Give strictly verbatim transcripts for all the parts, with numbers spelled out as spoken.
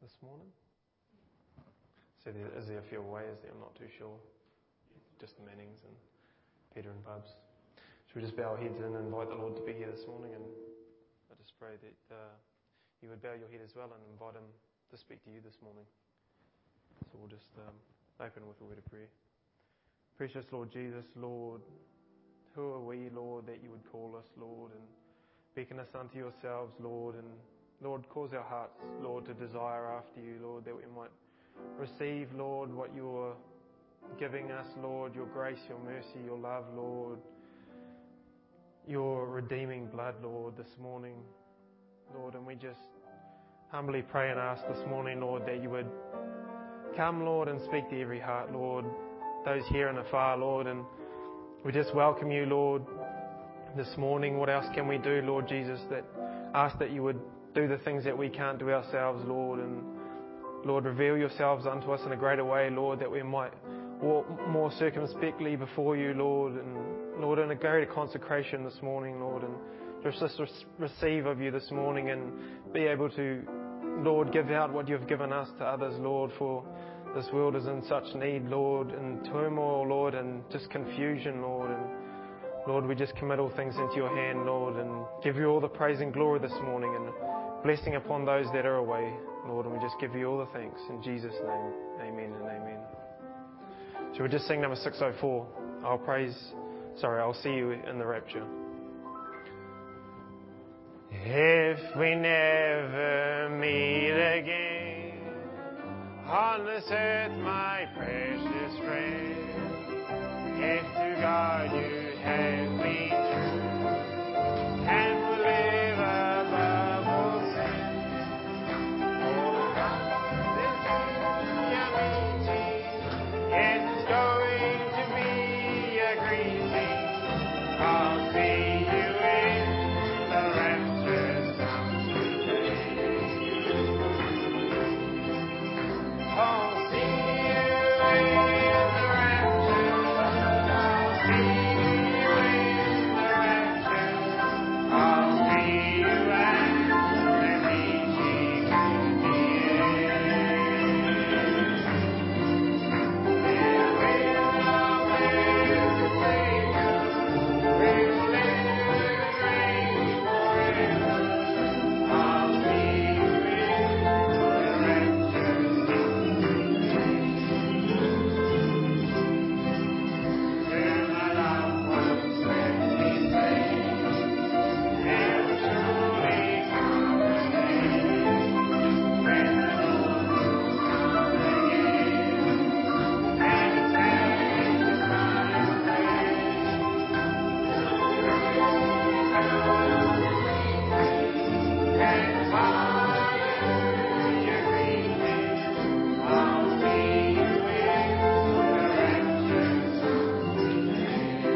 this morning? So there, is there a few away? Is there? I'm not too sure. Just the Mannings and Peter and Bubs. Should we just bow our heads and invite the Lord to be here this morning? And I just pray that uh, you would bow your head as well and invite Him to speak to you this morning. So we'll just um, open with a word of prayer. Precious Lord Jesus, Lord, who are we, Lord, that you would call us, Lord, and beckon us unto yourselves, Lord, and Lord, cause our hearts, Lord, to desire after you, Lord, that we might receive, Lord, what you're giving us, Lord, your grace, your mercy, your love, Lord, your redeeming blood, Lord, this morning, Lord, and we just humbly pray and ask this morning, Lord, that you would come, Lord, and speak to every heart, Lord, those here and afar, Lord, and we just welcome you, Lord, this morning. What else can we do, Lord Jesus, that ask that you would do the things that we can't do ourselves, Lord, and Lord, reveal yourselves unto us in a greater way, Lord, that we might walk more circumspectly before you, Lord, and Lord, in a greater consecration this morning, Lord, and just receive of you this morning and be able to, Lord, give out what you've given us to others, Lord, for this world is in such need, Lord, and turmoil, Lord, and just confusion, Lord, and Lord, we just commit all things into your hand, Lord, and give you all the praise and glory this morning and blessing upon those that are away, Lord, and we just give you all the thanks. In Jesus' name, amen and amen. So we'll just sing number six oh four. I'll praise, sorry, I'll see you in the rapture. If we never meet again on this earth, my precious friend, if to God you have been true, and will live above all sin, all around this meeting, it's going to be a greeting. I'll see you in the rapture some sweet day. I'll see you in the rapture. I'll see you in the rapture. I'll see you at the meeting at the end. There will no blessed Savior, will live and reign forever. I'll see you in the rapture where my loved ones let me say, there will surely come a day when the Lord will come again, and His face is mine and hallelujah greeting. I'll see you in the rapture someday.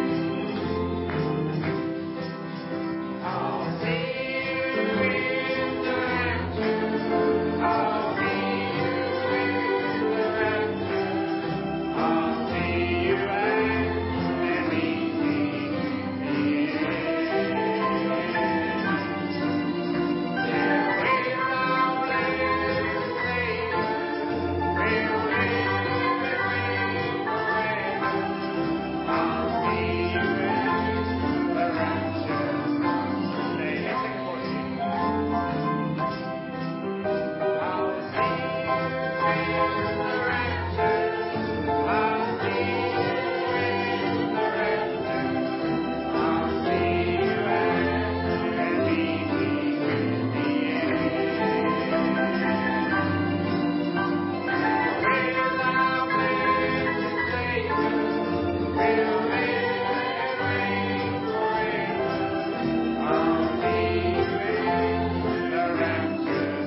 I'll see you in the rapture. I'll see you in the rapture. I'll see you at the meeting at the end. There will no blessed Savior, will live and reign forever. I'll see you in the rapture someday. Let's sing it for you. I'll see you in the rapture. I'll see you in the rapture. I'll see you at the meeting at the end. Will our blessed Savior, will live and reign forever. I'll see you in the rapture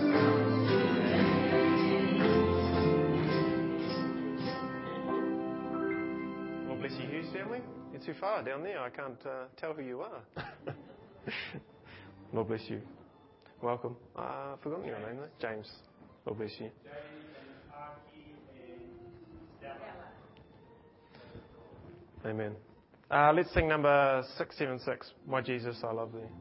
someday. Well, bless you, Hughes family. You're too far down there. I can't uh, tell who you are. Lord bless you. Welcome. Uh, I've forgotten your name, though. James. Lord bless you. Amen. Uh, let's sing number six seven six. My Jesus, I love thee.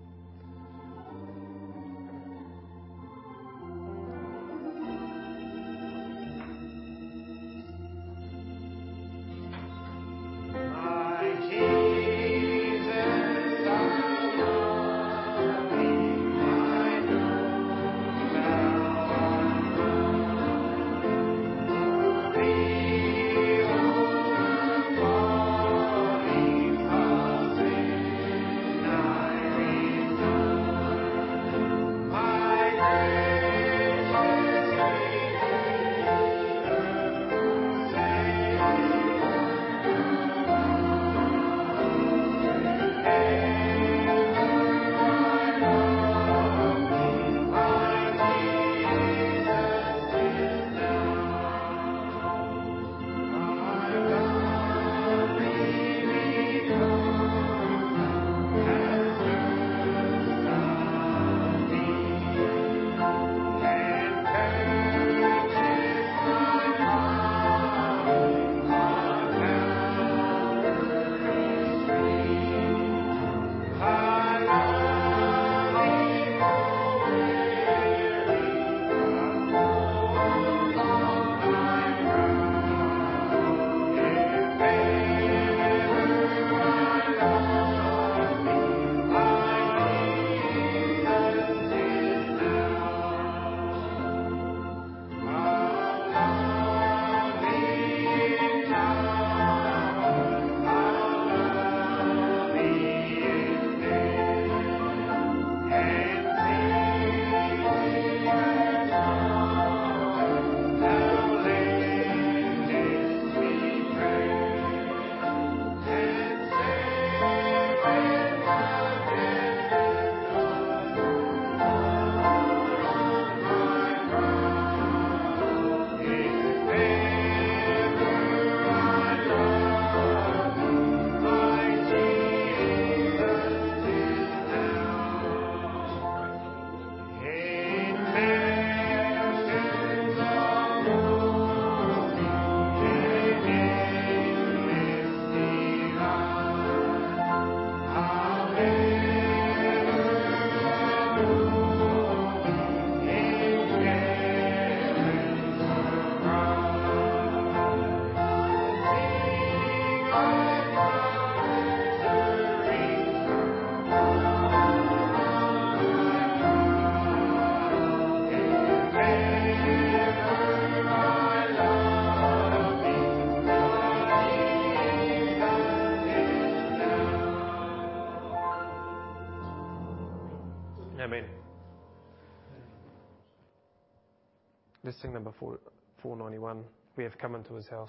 Let's sing number four, four ninety-one. We have come into his house.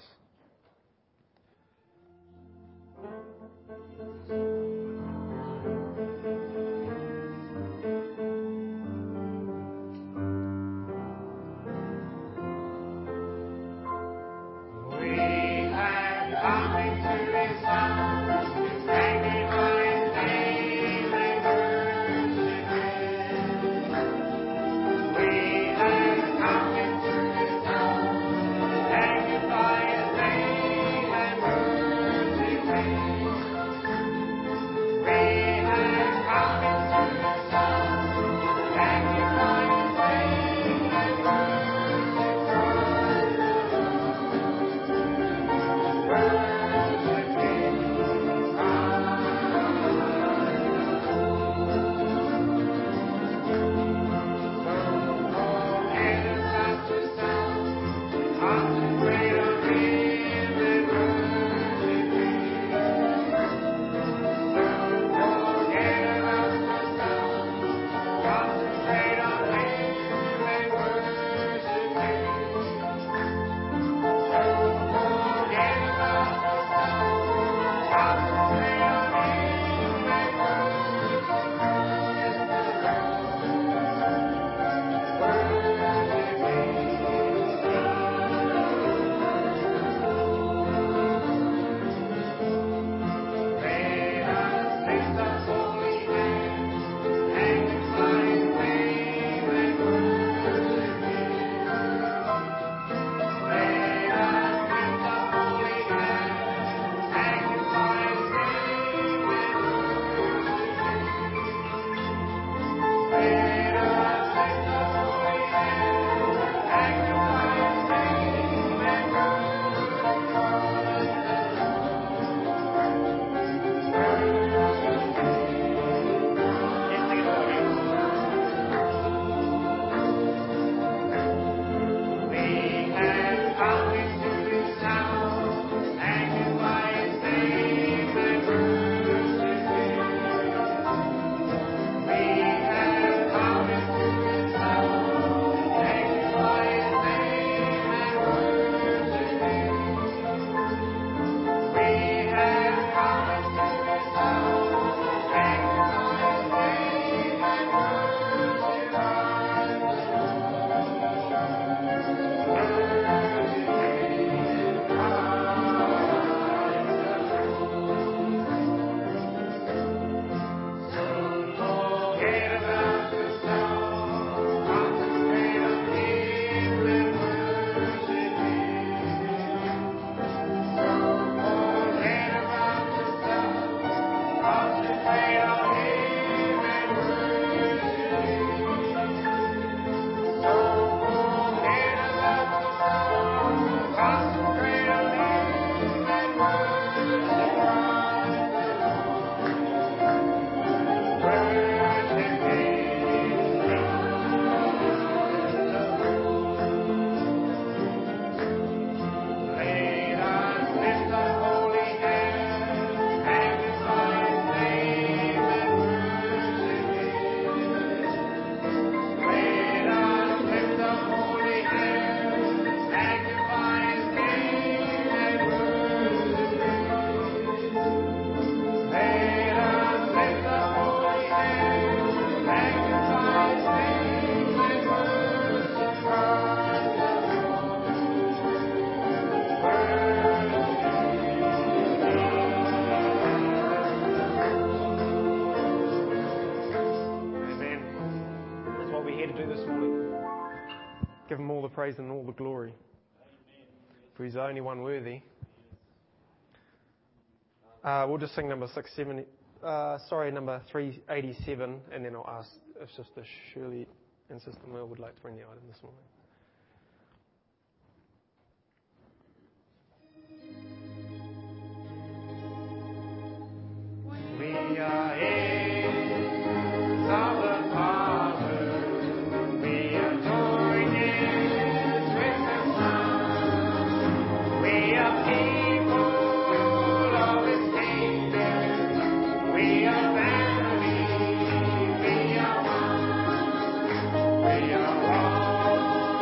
Give him all the praise and all the glory. For he's the only one worthy. Uh, we'll just sing number six seventy. Uh, sorry, number three eighty-seven, and then I'll ask if Sister Shirley and Sister Merle would like to bring the item this morning. We are heirs of the Father. We are joined in with the Son. We are people of His kingdom. We are family. We are one. We are one.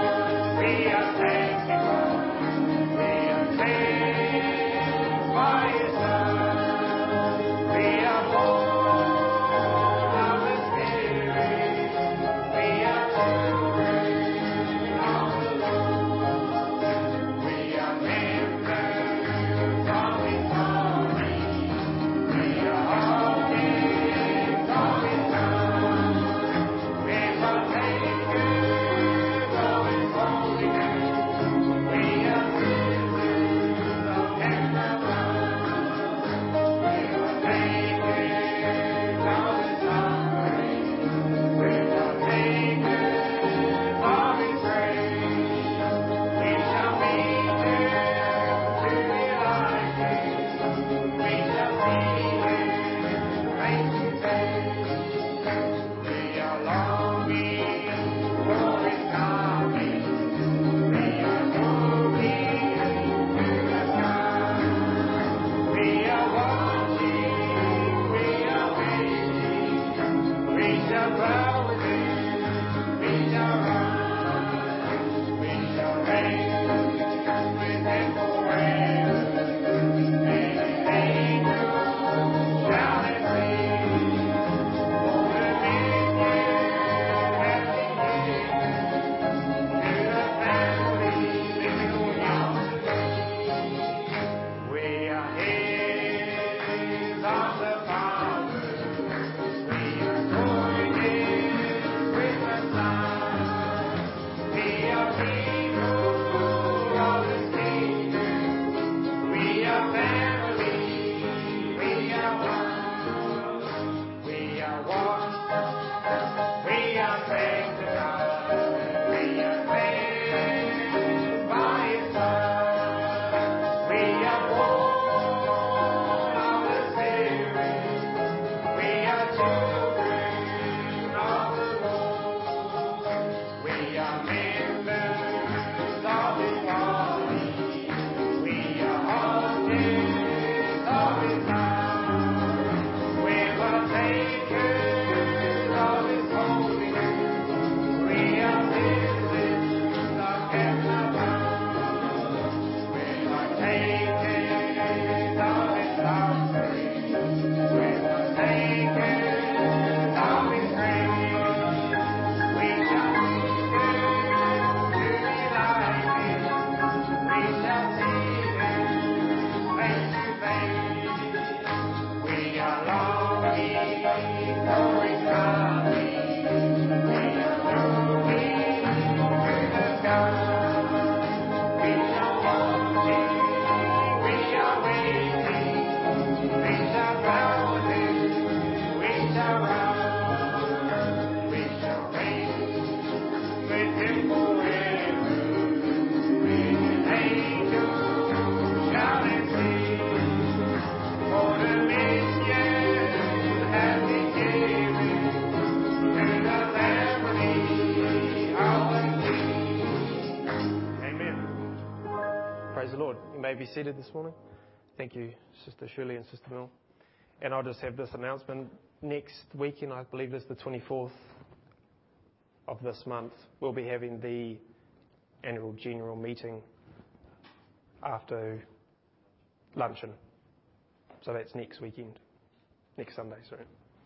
Praise the Lord. You may be seated this morning. Thank you, Sister Shirley and Sister Mill. And I'll just have this announcement. Next weekend, I believe it's the twenty-fourth of this month, we'll be having the annual general meeting after luncheon. So that's next weekend. Next Sunday, sorry.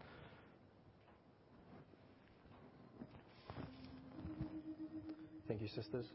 Thank you, sisters.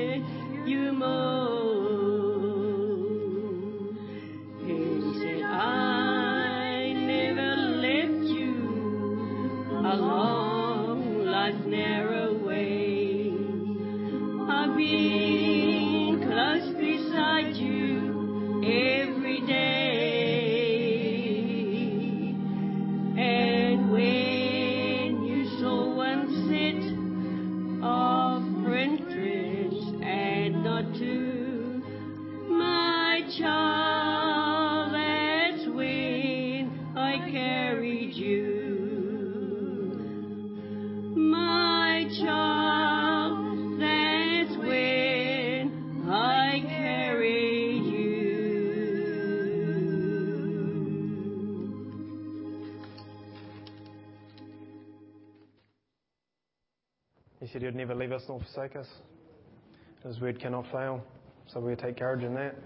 He said, I He said He'd never leave us nor forsake us. His word cannot fail. So we take courage in that.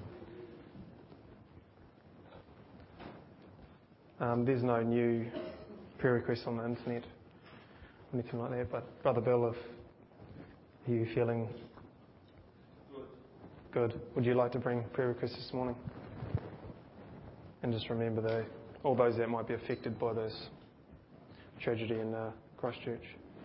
Um, there's no new prayer requests on the internet, anything like that. But Brother Bill, if you're feeling good, would you like to bring prayer requests this morning? And just remember the, all those that might be affected by this tragedy in uh, Christchurch.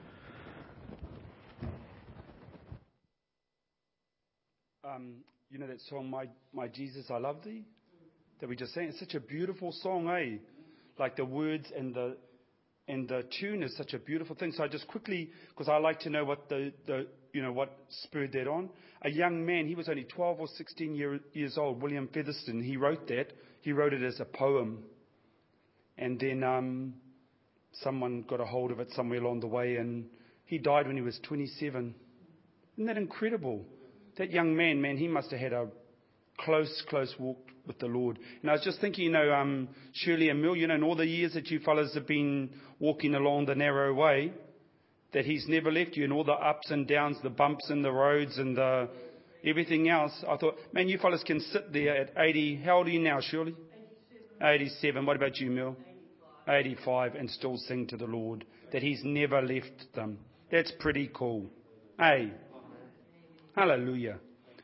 Um, you know that song, My My Jesus, I Love Thee, that we just sang? It's such a beautiful song, eh? Like the words and the and the tune is such a beautiful thing. So I just quickly, because I like to know what the, the you know what spurred that on. A young man, he was only twelve or sixteen year, years old, William Featherston. He wrote that. He wrote it as a poem, and then um, someone got a hold of it somewhere along the way, and he died when he was twenty-seven. Isn't that incredible? That young man, man, he must have had a close, close walk with the Lord. And I was just thinking, you know, um, Shirley and Mill, you know, in all the years that you fellas have been walking along the narrow way, that He's never left you, and all the ups and downs, the bumps in the roads and the everything else. I thought, man, you fellas can sit there at eighty. How old are you now, Shirley? eighty-seven. eighty-seven. What about you, Mill? eighty-five. eighty-five, and still sing to the Lord that He's never left them. That's pretty cool. Hey. Hallelujah.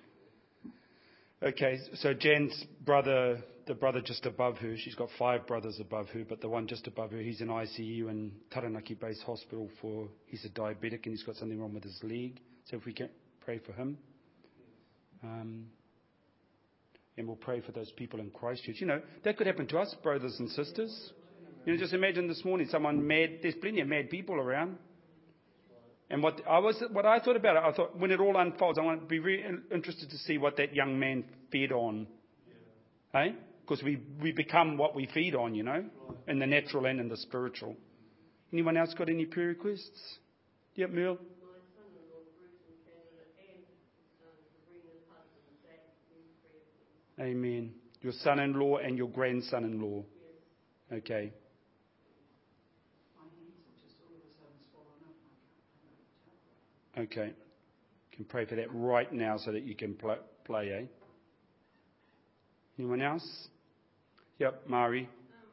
Okay, so Jan's brother, the brother just above her, she's got five brothers above her, but the one just above her, he's in I C U in Taranaki Base Hospital for, he's a diabetic and he's got something wrong with his leg. So if we can pray for him. Um, and we'll pray for those people in Christchurch. You know, that could happen to us, brothers and sisters. You know, just imagine this morning, someone mad, there's plenty of mad people around. And what I was, what I thought about it, I thought when it all unfolds, I want to be really interested to see what that young man fed on. Yeah. Hey? Because we, we become what we feed on, you know, right. In the natural and in the spiritual. Anyone else got any prayer requests? Yep, Merle. Amen. Your son-in-law and your grandson-in-law. Yes. Okay. Okay. You can pray for that right now so that you can pl- play, eh? Anyone else? Yep, Mari.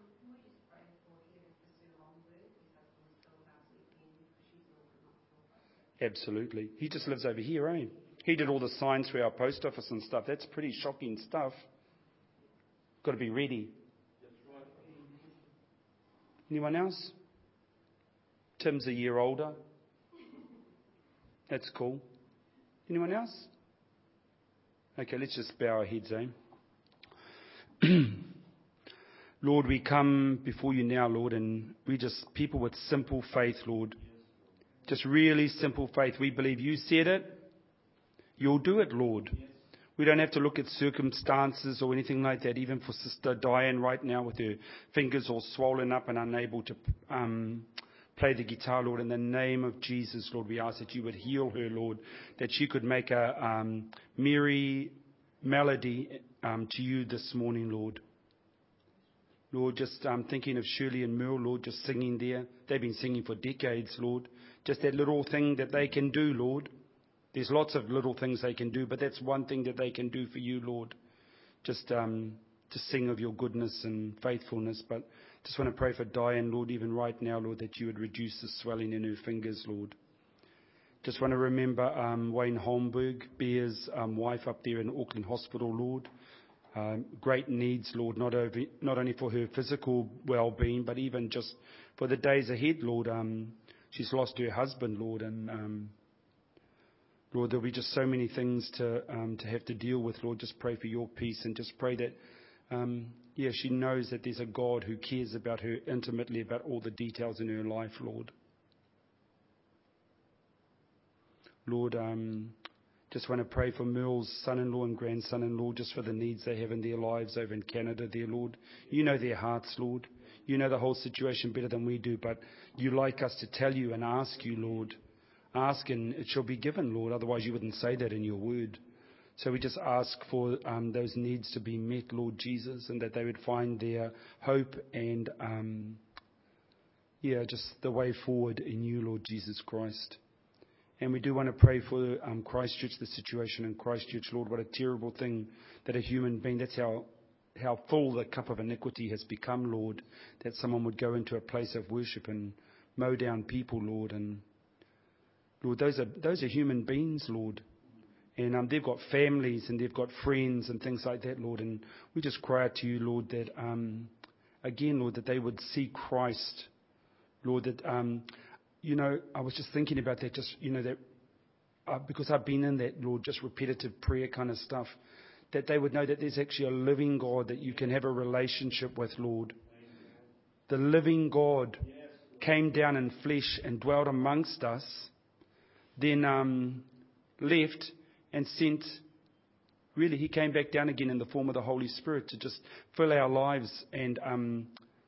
Absolutely. He just lives over here, eh? He did all the signs for our post office and stuff. That's pretty shocking stuff. Got to be ready. Anyone else? Tim's a year older. That's cool. Anyone else? Okay, let's just bow our heads, eh? Lord, we come before you now, Lord, and we just, people with simple faith, Lord. Just really simple faith. We believe you said it. You'll do it, Lord. We don't have to look at circumstances or anything like that, even for Sister Diane right now with her fingers all swollen up and unable to um, play the guitar, Lord. In the name of Jesus, Lord, we ask that you would heal her, Lord, that she could make a um, merry melody um, to you this morning, Lord. Lord, just um, thinking of Shirley and Merle, Lord, just singing there. They've been singing for decades, Lord. Just that little thing that they can do, Lord. There's lots of little things they can do, but that's one thing that they can do for you, Lord. Just um, to sing of your goodness and faithfulness. But just want to pray for Diane, Lord, even right now, Lord, that you would reduce the swelling in her fingers, Lord. Just want to remember um, Wayne Holmberg, Bear's um, wife up there in Auckland Hospital, Lord. Um, great needs, Lord, not, over, not only for her physical well-being, but even just for the days ahead, Lord. Um, she's lost her husband, Lord, and um, Lord, there'll be just so many things to um, to have to deal with, Lord. Just pray for your peace and just pray that, um, yeah, she knows that there's a God who cares about her intimately, about all the details in her life, Lord. Lord, um, just want to pray for Merle's son-in-law and grandson-in-law, just for the needs they have in their lives over in Canada there, Lord. You know their hearts, Lord. You know the whole situation better than we do, but you like us to tell you and ask you, Lord. Ask and it shall be given, Lord. Otherwise you wouldn't say that in your word. So we just ask for um, those needs to be met, Lord Jesus, and that they would find their hope and, um, yeah, just the way forward in you, Lord Jesus Christ. And we do want to pray for um, Christchurch, the situation in Christchurch, Lord. What a terrible thing that a human being, that's how, how full the cup of iniquity has become, Lord, that someone would go into a place of worship and mow down people, Lord. And Lord, those are, those are human beings, Lord. And um, they've got families and they've got friends and things like that, Lord. And we just cry out to you, Lord, that, um, again, Lord, that they would see Christ. Lord, that, um, you know, I was just thinking about that, just, you know, that uh, because I've been in that, Lord, just repetitive prayer kind of stuff, that they would know that there's actually a living God that you can have a relationship with, Lord. The living God came down in flesh and dwelt amongst us, then um, left and sent, really, he came back down again in the form of the Holy Spirit to just fill our lives and, um,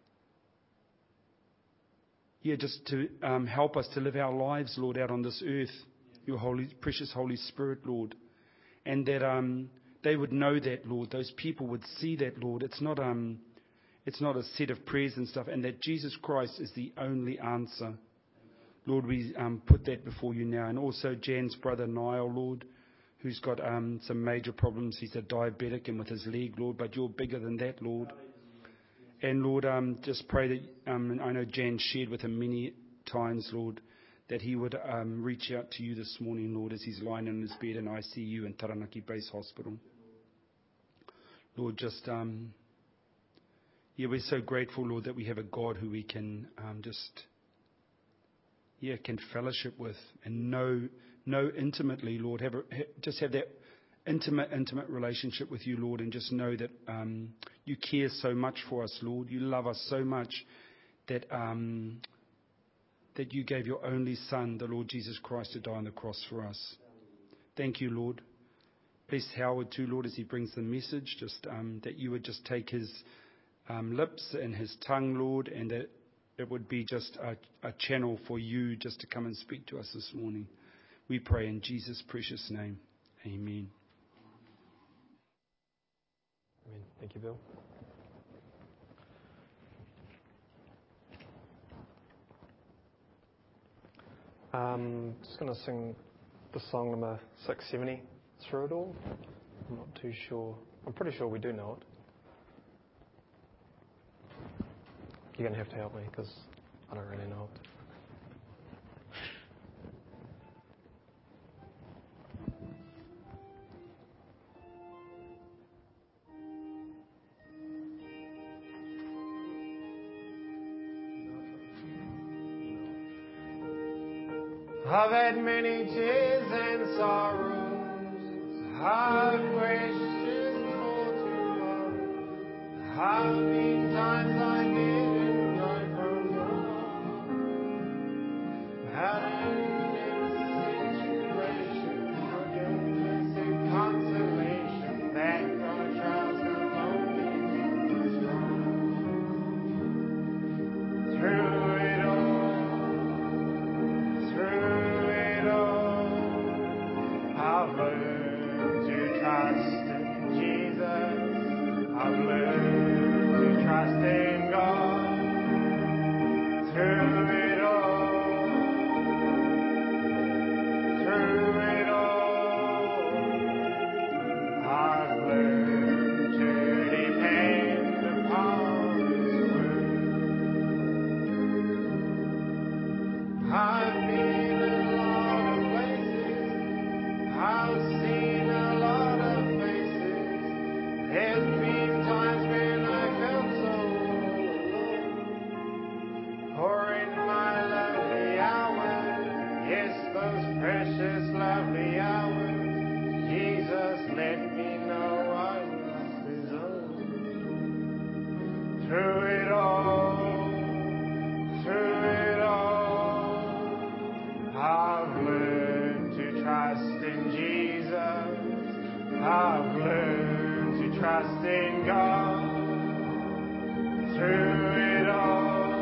yeah, just to um, help us to live our lives, Lord, out on this earth, your holy, precious Holy Spirit, Lord. And that um, they would know that, Lord, those people would see that, Lord. It's not, um, it's not a set of prayers and stuff, and that Jesus Christ is the only answer. Lord, we um, put that before you now. And also Jan's brother Niall, Lord, who's got um, some major problems. He's a diabetic and with his leg, Lord, but you're bigger than that, Lord. And Lord, um, just pray that, um, I know Jan shared with him many times, Lord, that he would um, reach out to you this morning, Lord, as he's lying in his bed in I C U in Taranaki Base Hospital. Lord, just, um, yeah, we're so grateful, Lord, that we have a God who we can um, just, yeah, can fellowship with and know, know intimately, Lord, have a, just have that intimate, intimate relationship with you, Lord, and just know that um, you care so much for us, Lord. You love us so much that um, that you gave your only Son, the Lord Jesus Christ, to die on the cross for us. Thank you, Lord. Bless Howard too, Lord, as he brings the message, just um, that you would just take his um, lips and his tongue, Lord, and that it would be just a, a channel for you just to come and speak to us this morning. We pray in Jesus' precious name. Amen. Amen. Thank you, Bill. Um, just going to sing the song number six seventy, Through It All. I'm not too sure. I'm pretty sure we do know it. You're going to have to help me because I don't really know it. I've had many tears and sorrows, hard questions for tomorrow. How many times I didn't go from home. Had a situation, forgiveness and consolation that God tries to only strong. Through it all. I've learned to trust in Jesus. I've learned to trust in God. Through it all, through it all, I've learned to depend upon His word. I've been a lot of places. I've seen a lot of faces. There's been times when I felt so alone. Or in my lovely hours, yes, those precious lovely hours, Jesus let me know I was His own. Through it all, through it all, I've learned to trust in Jesus. I've learned to trust in God. Through it all,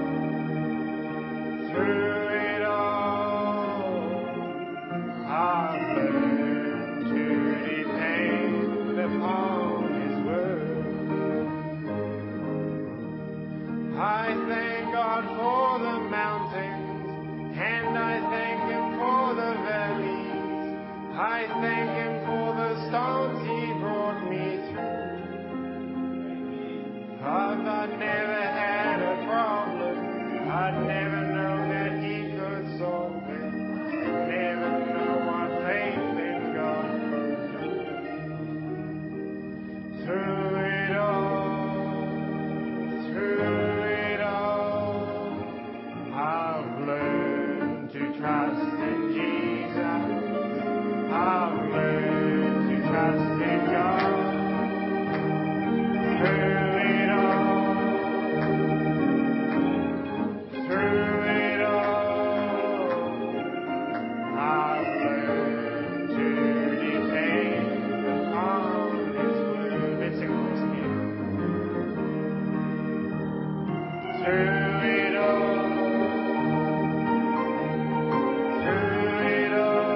through it all, I've learned to depend upon His word. I thank God for the mountains, and I thank Him for the I thank Him for the storms He brought me through. I've I'd never had a problem. I'd never known that He could solve it. Never know what faith in God could do. Through it all, through it all, I've learned to trust in Jesus. I've learned to trust in God. Through it all, through it all, I've learned to depend upon His word. Let's sing this again. Through it all, through it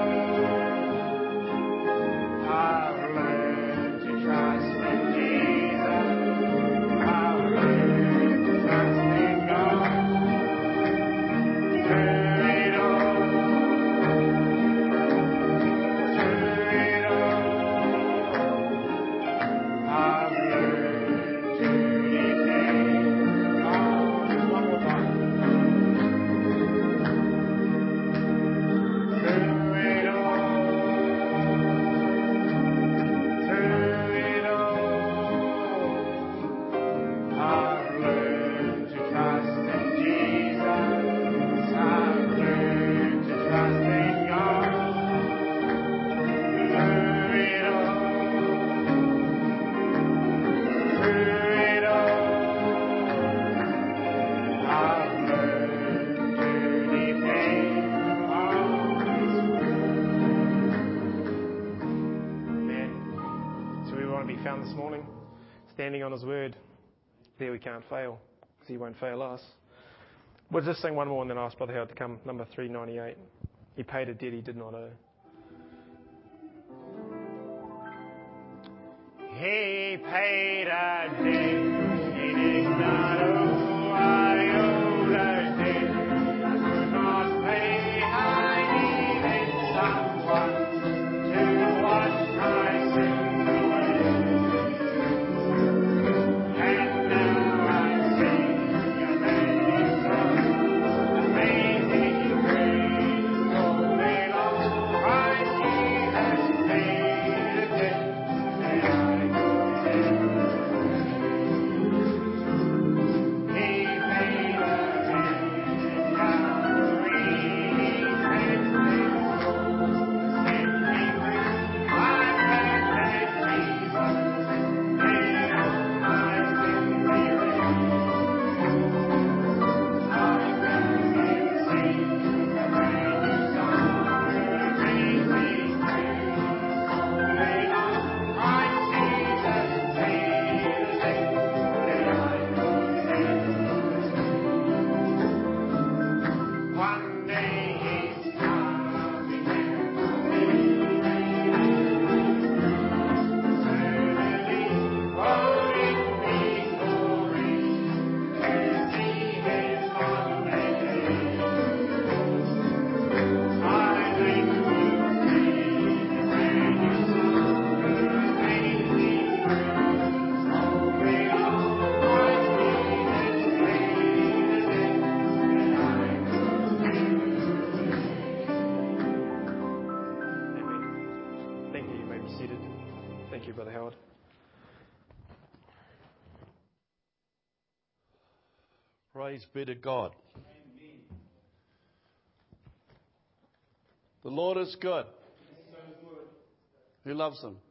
all, I've learned to trust in Jesus. I've learned to trust in God. Through it all, through it all, I've learned to depend on. Just one more time. Through it all, through it all, I've learned to trust in Jesus. I've learned to trust in God. Through it all, through it all, I've learned to depend on His word. Amen. So we want to be found this morning, standing on His word. There we can't fail, because He won't fail us. We'll just sing one more and then ask Brother Howard to come. Number three ninety-eight. He paid a debt He did not owe. He paid a debt He did not owe. I owed a debt I could not pay. I needed someone to wash my sins away. And now I sing amazing song, amazing grace, all day long. Christ Jesus paid the debt that I could pay. He paid a debt at Calvary. He cleansed my soul, set me free. I'm glad that Jesus paid all my sins erased. I can sing a brand new song, amazing grace, all day long. Christ Jesus paid the debt that I could pay. One day He's coming here for me, eternally holding me glory to see His lovely face. I think we'll sing a brand new song, amazing grace, all day long. Christ Jesus paid the debt that I could pay. Amen. Thank you. You may be seated. Thank you, Brother Howard. Praise be to God. The Lord is good. Who loves Him?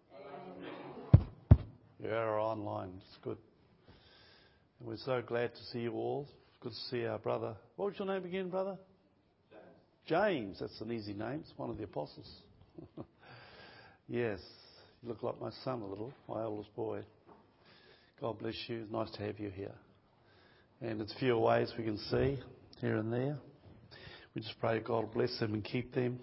You are online. It's good. And we're so glad to see you all. It's good to see our brother. What was your name again, brother? James. That's an easy name. It's one of the apostles. Yes. You look like my son a little, my oldest boy. God bless you. It's nice to have you here. And it's few ways we can see here and there. We just pray God will bless them and keep them.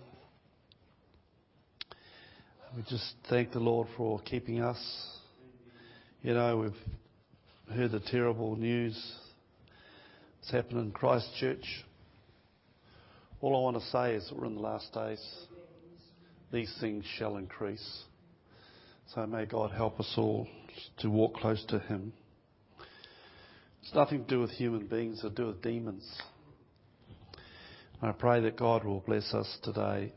We just thank the Lord for keeping us. You know, we've heard the terrible news that's happened in Christchurch. All I want to say is that we're in the last days. these things shall increase. So may God help us all to walk close to him. It's nothing to do with human beings, it's to do with demons. I pray that God will bless us today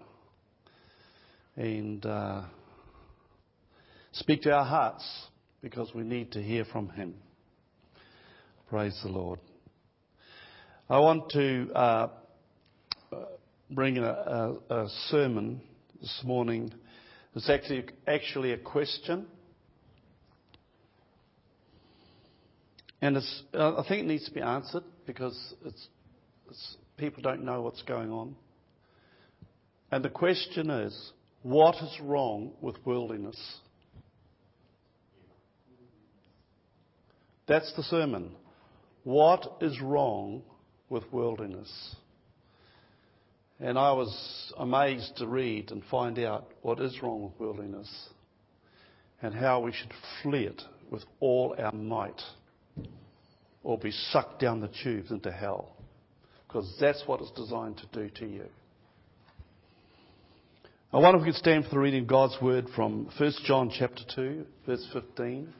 and uh, speak to our hearts, because we need to hear from him. Praise the Lord. I want to uh, bring a, a, a sermon this morning. It's actually, actually a question. And it's, uh, I think it needs to be answered, because it's, it's, people don't know what's going on. And the question is, what is wrong with worldliness? That's the sermon. What is wrong with worldliness? And I was amazed to read and find out what is wrong with worldliness and how we should flee it with all our might, or be sucked down the tubes into hell, because that's what it's designed to do to you. I wonder if we could stand for the reading of God's word from First John chapter two, verse fifteen.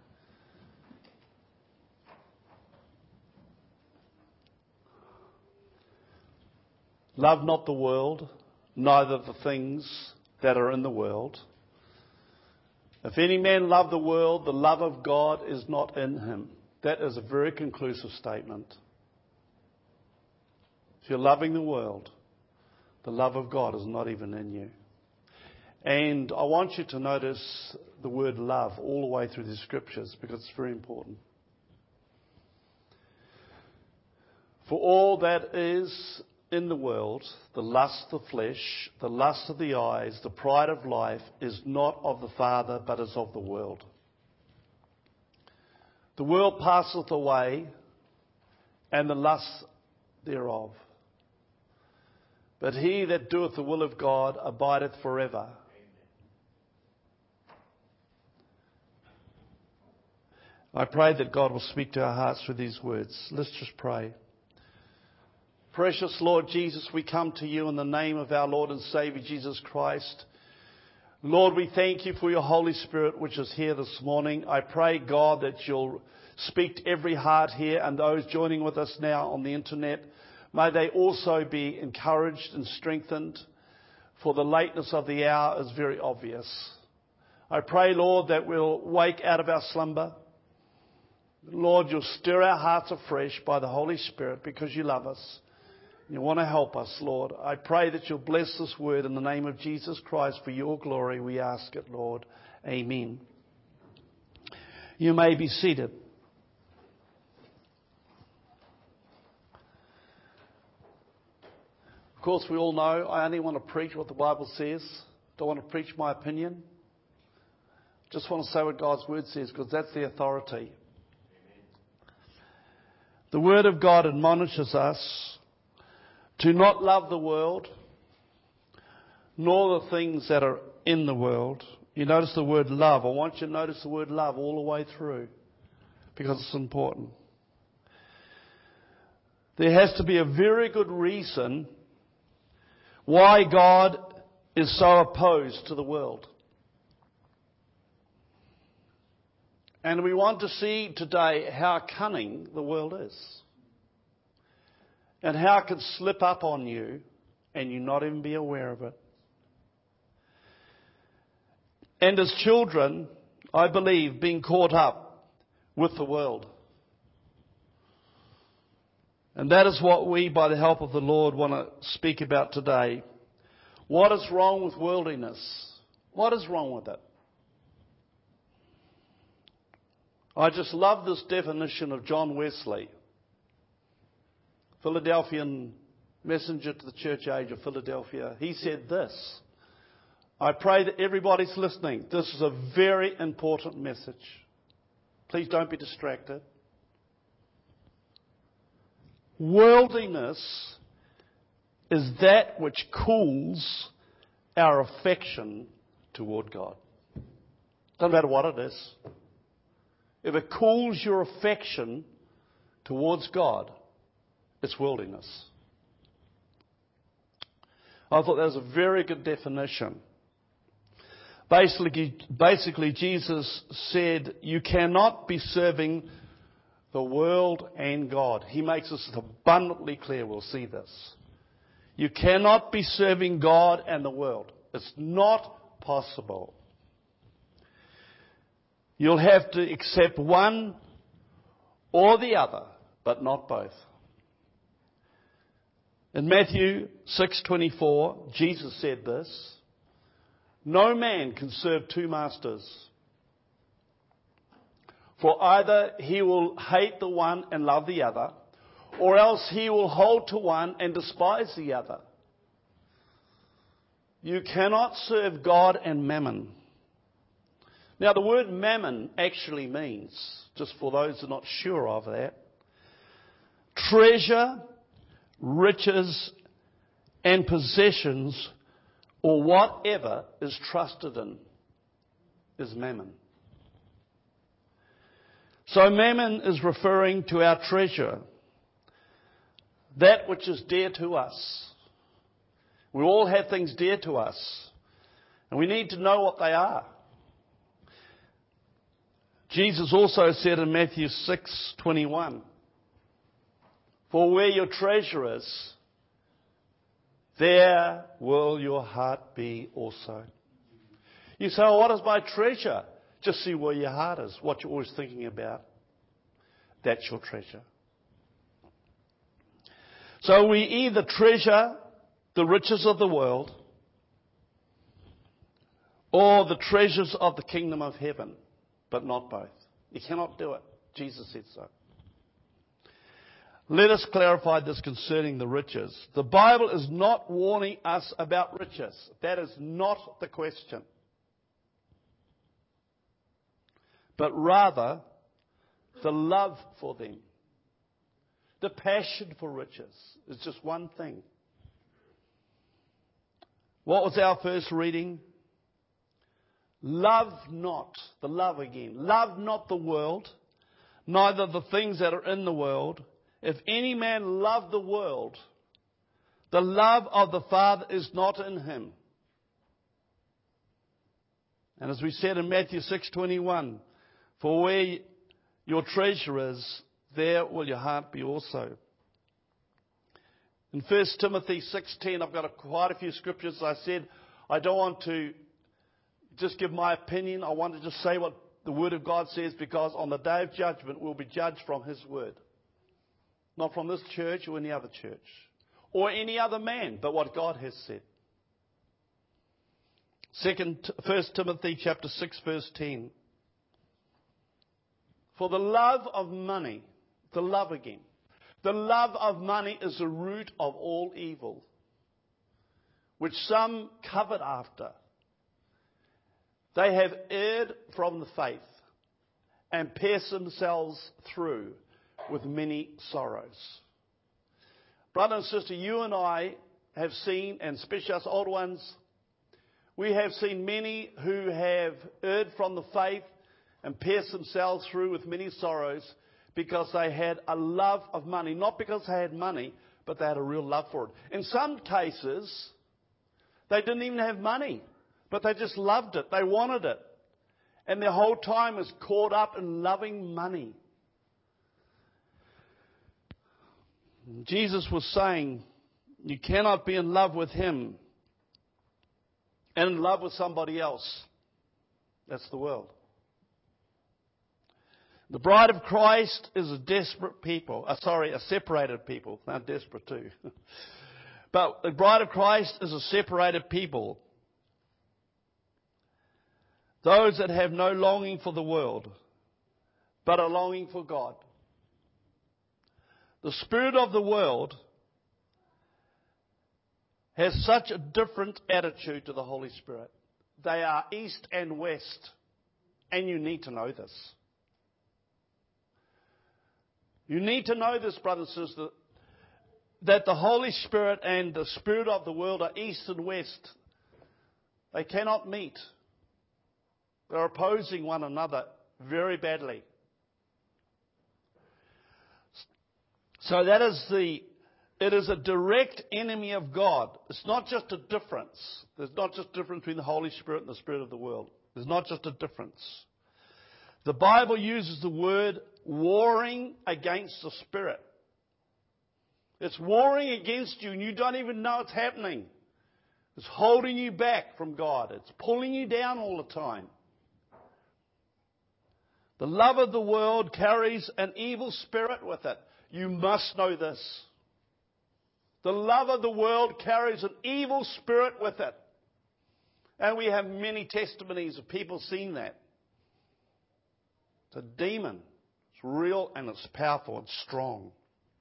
Love not the world, neither the things that are in the world. If any man love the world, the love of God is not in him. That is a very conclusive statement. If you're loving the world, the love of God is not even in you. And I want you to notice the word love all the way through the scriptures, because it's very important. For all that is in the world, the lust of the flesh, the lust of the eyes, the pride of life, is not of the Father, but is of the world. The world passeth away, and the lust thereof. But he that doeth the will of God abideth forever. I pray that God will speak to our hearts through these words. Let's just pray. Precious Lord Jesus, we come to you in the name of our Lord and Saviour Jesus Christ. Lord, we thank you for your Holy Spirit which is here this morning. I pray, God, that you'll speak to every heart here, and those joining with us now on the internet. May they also be encouraged and strengthened, for the lateness of the hour is very obvious. I pray, Lord, that we'll wake out of our slumber. Lord, you'll stir our hearts afresh by the Holy Spirit, because you love us. You want to help us, Lord. I pray that you'll bless this word in the name of Jesus Christ for your glory. We ask it, Lord. Amen. You may be seated. Of course, we all know I only want to preach what the Bible says. Don't want to preach my opinion. Just want to say what God's word says, because that's the authority. The word of God admonishes us to not love the world, nor the things that are in the world. You notice the word love. I want you to notice the word love all the way through, because it's important. There has to be a very good reason why God is so opposed to the world. And we want to see today how cunning the world is, and how it can slip up on you and you not even be aware of it. And as children, I believe, being caught up with the world. And that is what we, by the help of the Lord, want to speak about today. What is wrong with worldliness? What is wrong with it? I just love this definition of John Wesley, Philadelphian messenger to the church age of Philadelphia. He said this. I pray that everybody's listening. This is a very important message. Please don't be distracted. Worldliness is that which cools our affection toward God. Doesn't matter what it is. If it cools your affection towards God, it's worldliness. I thought that was a very good definition. Basically, basically, Jesus said, you cannot be serving the world and God. He makes this abundantly clear. We'll see this. You cannot be serving God and the world. It's not possible. You'll have to accept one or the other, but not both. In Matthew six twenty-four, Jesus said this, no man can serve two masters. For either he will hate the one and love the other, or else he will hold to one and despise the other. You cannot serve God and mammon. Now the word mammon actually means, just for those who are not sure of that, treasure, riches, and possessions, or whatever is trusted in, is mammon. So mammon is referring to our treasure, that which is dear to us. We all have things dear to us, and we need to know what they are. Jesus also said in Matthew six twenty-one, for where your treasure is, there will your heart be also. You say, oh, what is my treasure? Just see where your heart is, what you're always thinking about. That's your treasure. So we either treasure the riches of the world or the treasures of the kingdom of heaven, but not both. You cannot do it. Jesus said so. Let us clarify this concerning the riches. The Bible is not warning us about riches. That is not the question. But rather, the love for them. The passion for riches is just one thing. What was our first reading? Love not, the love again. Love not the world, neither the things that are in the world. If any man love the world, the love of the Father is not in him. And as we said in Matthew six twenty-one, for where your treasure is, there will your heart be also. In First Timothy six ten, I've got a, quite a few scriptures. I said I don't want to just give my opinion. I want to just say what the Word of God says, because on the day of judgment we'll be judged from His Word. Not from this church or any other church. Or any other man, but what God has said. Second, First Timothy chapter six verse ten. For the love of money, the love again. The love of money is the root of all evil, which some covet after. They have erred from the faith and pierced themselves through with many sorrows. Brother and sister, you and I have seen, and especially us old ones, we have seen many who have erred from the faith and pierced themselves through with many sorrows because they had a love of money. Not because they had money, but they had a real love for it. In some cases, they didn't even have money, but they just loved it. They wanted it. And their whole time is caught up in loving money. Jesus was saying, you cannot be in love with Him and in love with somebody else. That's the world. The bride of Christ is a desperate people. Uh, sorry, a separated people. Not desperate too. But the bride of Christ is a separated people. Those that have no longing for the world, but a longing for God. The spirit of the world has such a different attitude to the Holy Spirit. They are east and west. And you need to know this. You need to know this, brothers and sisters, that the Holy Spirit and the spirit of the world are east and west. They cannot meet. They're opposing one another very badly. So that is the It is a direct enemy of God. It's not just a difference. There's not just a difference between the Holy Spirit and the spirit of the world. There's not just a difference. The Bible uses the word warring against the spirit. It's warring against you and you don't even know it's happening. It's holding you back from God. It's pulling you down all the time. The love of the world carries an evil spirit with it. You must know this. The love of the world carries an evil spirit with it. And we have many testimonies of people seeing that. It's a demon. It's real and it's powerful and strong.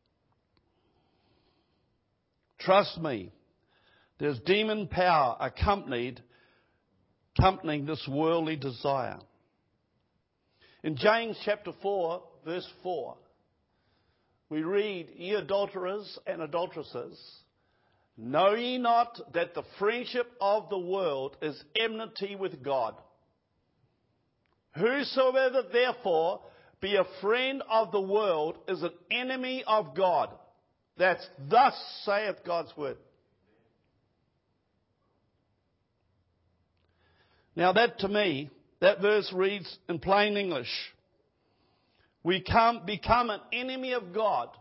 Trust me, there's demon power accompanied, accompanying this worldly desire. In James chapter four, verse four, we read, "Ye adulterers and adulteresses, know ye not that the friendship of the world is enmity with God? Whosoever therefore be a friend of the world is an enemy of God." That's thus saith God's word. Now that to me, that verse reads in plain English, we come, become an enemy of God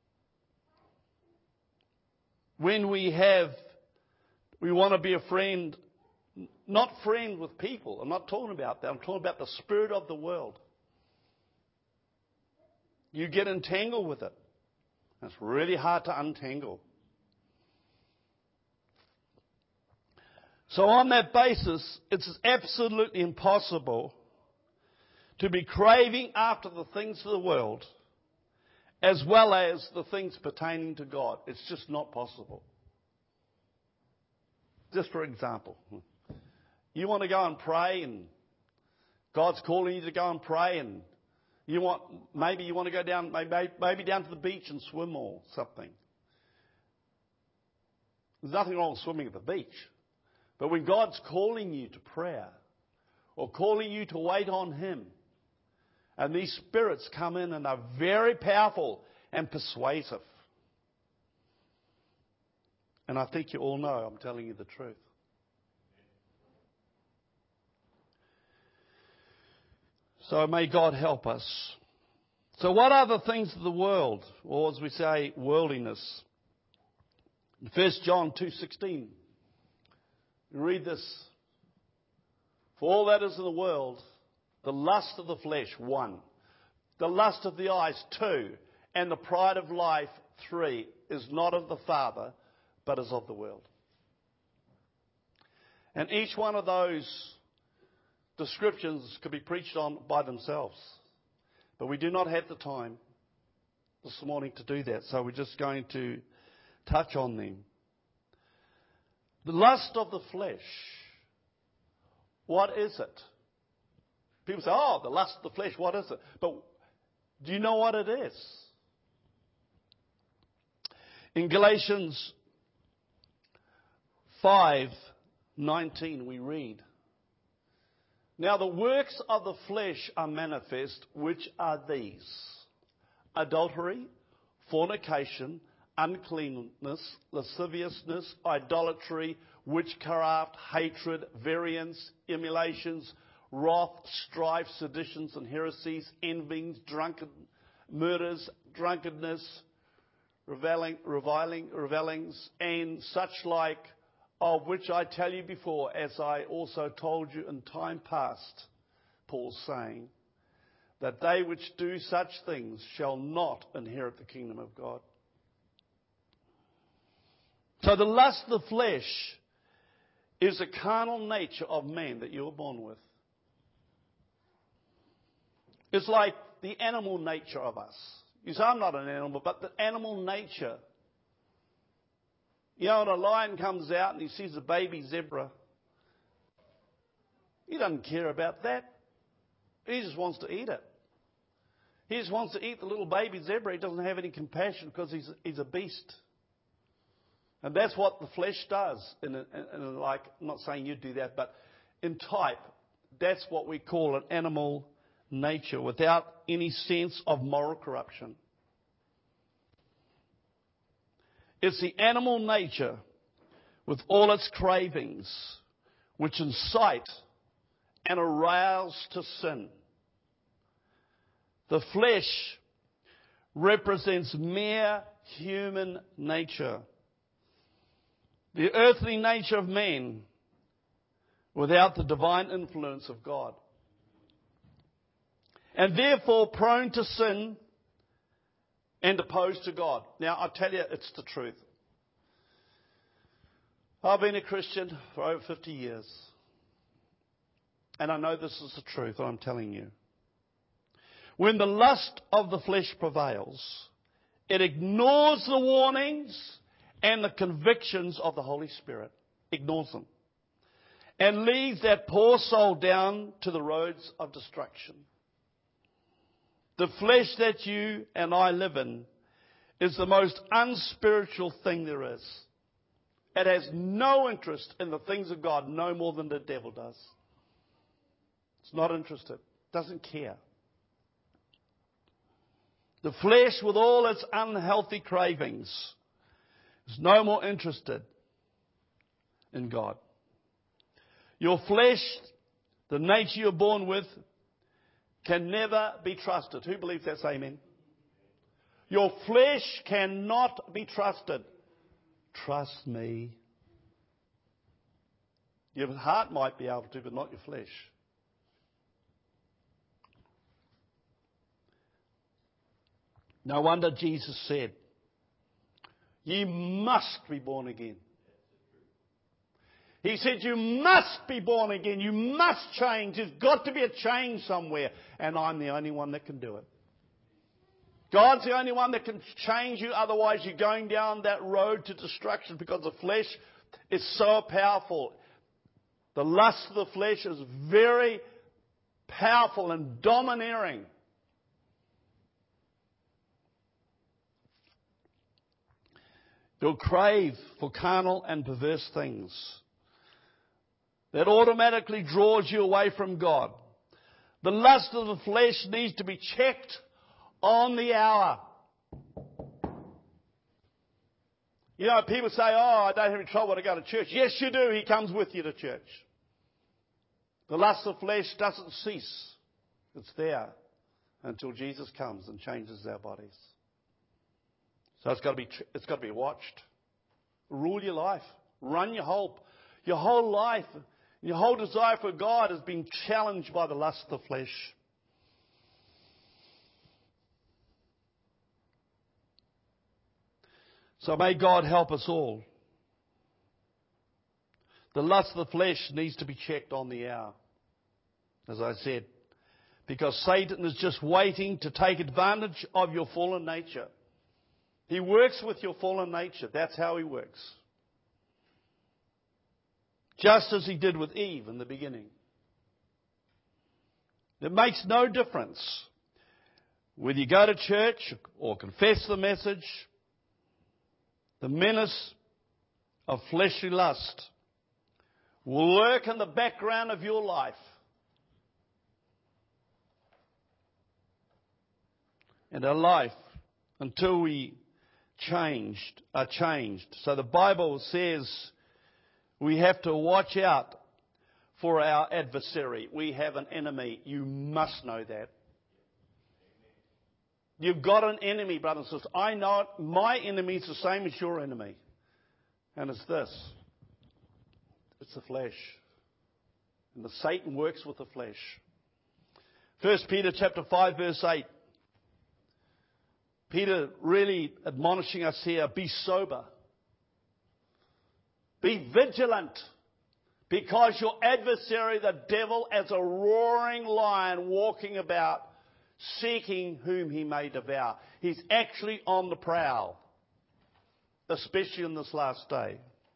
when we have, we want to be a friend, not friend with people. I'm not talking about that. I'm talking about the spirit of the world. You get entangled with it. It's really hard to untangle. So on that basis, it's absolutely impossible to be craving after the things of the world as well as the things pertaining to God. It's just not possible. Just for example, you want to go and pray and God's calling you to go and pray and you want, maybe you want to go down, maybe, maybe down to the beach and swim or something. There's nothing wrong with swimming at the beach. But when God's calling you to prayer or calling you to wait on Him, and these spirits come in and are very powerful and persuasive. And I think you all know I'm telling you the truth. So may God help us. So what are the things of the world? Or as we say, worldliness. In First John two sixteen, we read this. For all that is in the world, the lust of the flesh, one. The lust of the eyes, two. And the pride of life, three, is not of the Father, but is of the world. And each one of those descriptions could be preached on by themselves. But we do not have the time this morning to do that, so we're just going to touch on them. The lust of the flesh. What is it? People say, oh, the lust of the flesh, what is it? But do you know what it is? In Galatians five nineteen we read, now the works of the flesh are manifest, which are these: adultery, fornication, uncleanness, lasciviousness, idolatry, witchcraft, hatred, variance, emulations, wrath, strife, seditions and heresies, envyings, drunken, murders, drunkenness, reveling, reviling, revelings, and such like, of which I tell you before, as I also told you in time past, Paul's saying, that they which do such things shall not inherit the kingdom of God. So the lust of the flesh is a carnal nature of man that you were born with. It's like the animal nature of us. You say, I'm not an animal, but the animal nature. You know, when a lion comes out and he sees a baby zebra, he doesn't care about that. He just wants to eat it. He just wants to eat the little baby zebra. He doesn't have any compassion because he's, he's a beast. And that's what the flesh does. In, a, in a, like, I'm not saying you do that, but in type, that's what we call an animal nature without any sense of moral corruption. It's the animal nature with all its cravings, which incite and arouse to sin. The flesh represents mere human nature, the earthly nature of man without the divine influence of God, and therefore prone to sin and opposed to God. Now, I tell you, it's the truth. I've been a Christian for over fifty years, and I know this is the truth that I'm telling you. When the lust of the flesh prevails, it ignores the warnings and the convictions of the Holy Spirit. Ignores them. And leads that poor soul down to the roads of destruction. The flesh that you and I live in is the most unspiritual thing there is. It has no interest in the things of God, no more than the devil does. It's not interested. Doesn't care. The flesh, with all its unhealthy cravings, is no more interested in God. Your flesh, the nature you're born with, can never be trusted. Who believes that? Say amen. Your flesh cannot be trusted. Trust me. Your heart might be able to, but not your flesh. No wonder Jesus said, "Ye must be born again." He said, you must be born again. You must change. There's got to be a change somewhere. And I'm the only one that can do it. God's the only one that can change you. Otherwise, you're going down that road to destruction, because the flesh is so powerful. The lust of the flesh is very powerful and domineering. You'll crave for carnal and perverse things. That automatically draws you away from God. The lust of the flesh needs to be checked on the hour. You know, people say, oh, I don't have any trouble to go to church. Yes, you do. He comes with you to church. The lust of the flesh doesn't cease. It's there until Jesus comes and changes our bodies. So it's got to be, it's got to be watched. Rule your life. Run your whole, your whole life. Your whole desire for God has been challenged by the lust of the flesh. So may God help us all. The lust of the flesh needs to be checked on the hour, as I said, because Satan is just waiting to take advantage of your fallen nature. He works with your fallen nature. That's how he works. Just as he did with Eve in the beginning. It makes no difference whether you go to church or confess the message. The menace of fleshly lust will lurk in the background of your life. And our life, until we changed, are changed. So the Bible says we have to watch out for our adversary. We have an enemy. You must know that. You've got an enemy, brothers and sisters. I know it. My enemy is the same as your enemy. And it's this. It's the flesh. And the Satan works with the flesh. First Peter chapter five, verse eight. Peter really admonishing us here, be sober. Be vigilant, because your adversary, the devil, as a roaring lion walking about, seeking whom he may devour. He's actually on the prowl, especially in this last day.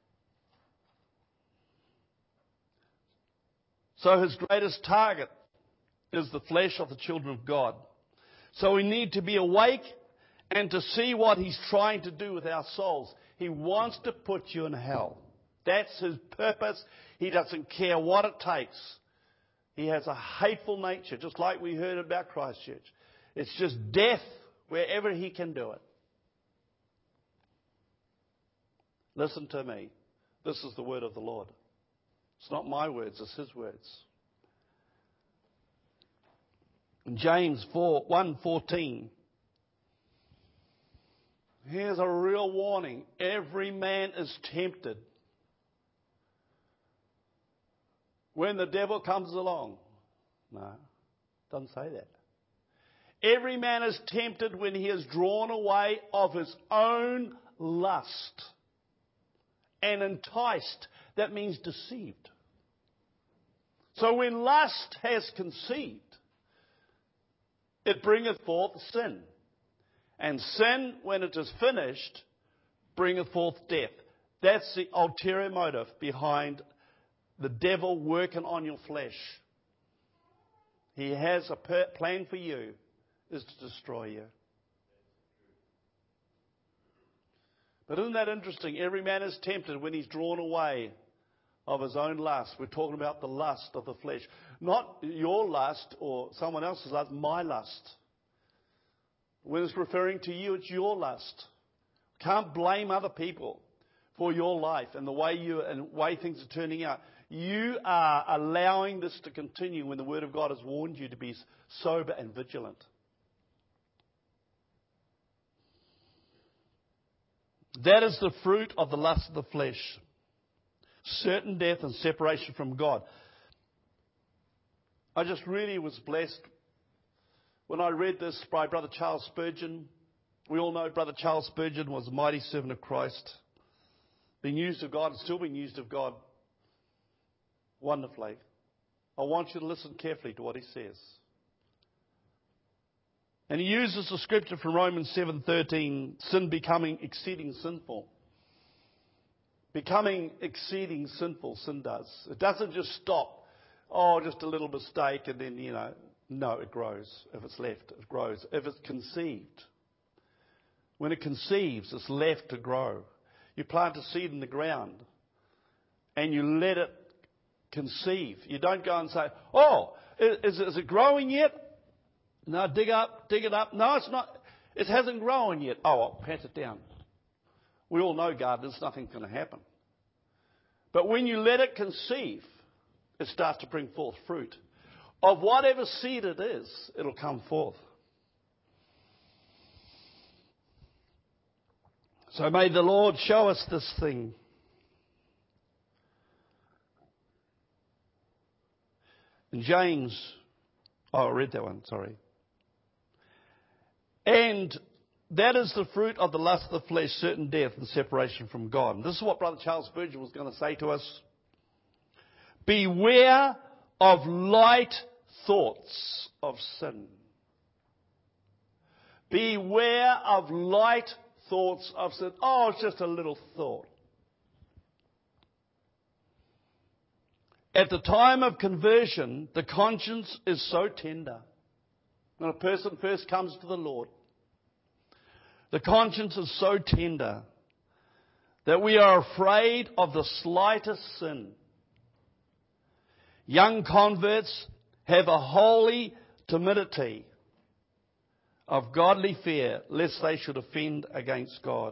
So his greatest target is the flesh of the children of God. So we need to be awake and to see what he's trying to do with our souls. He wants to put you in hell. That's his purpose. He doesn't care what it takes. He has a hateful nature, just like we heard about Christchurch. It's just death wherever he can do it. Listen to me. This is the word of the Lord. It's not my words, it's his words. In James four, one fourteen, here's a real warning. Every man is tempted when the devil comes along. No, it doesn't say that. Every man is tempted when he is drawn away of his own lust and enticed. That means deceived. So when lust has conceived, it bringeth forth sin. And sin, when it is finished, bringeth forth death. That's the ulterior motive behind the devil working on your flesh. He has a per- plan for you, is to destroy you. But isn't that interesting? Every man is tempted when he's drawn away of his own lust. We're talking about the lust of the flesh. Not your lust or someone else's lust, my lust. When it's referring to you, it's your lust. Can't blame other people for your life and the way you and way things are turning out. You are allowing this to continue when the Word of God has warned you to be sober and vigilant. That is the fruit of the lust of the flesh. Certain death and separation from God. I just really was blessed when I read this by Brother Charles Spurgeon. We all know Brother Charles Spurgeon was a mighty servant of Christ, being used of God and still being used of God wonderfully. I want you to listen carefully to what he says. And he uses the scripture from Romans seven thirteen, sin becoming exceeding sinful. Becoming exceeding sinful, sin does. It doesn't just stop, oh, just a little mistake and then, you know, no, it grows. If it's left, it grows. If it's conceived, when it conceives, it's left to grow. You plant a seed in the ground and you let it conceive. You don't go and say, oh, is, is it growing yet? No, dig up, dig it up. No, it's not. It hasn't grown yet. Oh, I'll pat it down. We all know gardeners, nothing's going to happen. But when you let it conceive, it starts to bring forth fruit. Of whatever seed it is, it'll come forth. So may the Lord show us this thing. In James, oh, I read that one, sorry. And that is the fruit of the lust of the flesh, certain death and separation from God. And this is what Brother Charles Spurgeon was going to say to us. Beware of light thoughts of sin. Beware of light thoughts of sin. Oh, it's just a little thought. At the time of conversion, the conscience is so tender. When a person first comes to the Lord, the conscience is so tender that we are afraid of the slightest sin. Young converts have a holy timidity of godly fear, lest they should offend against God.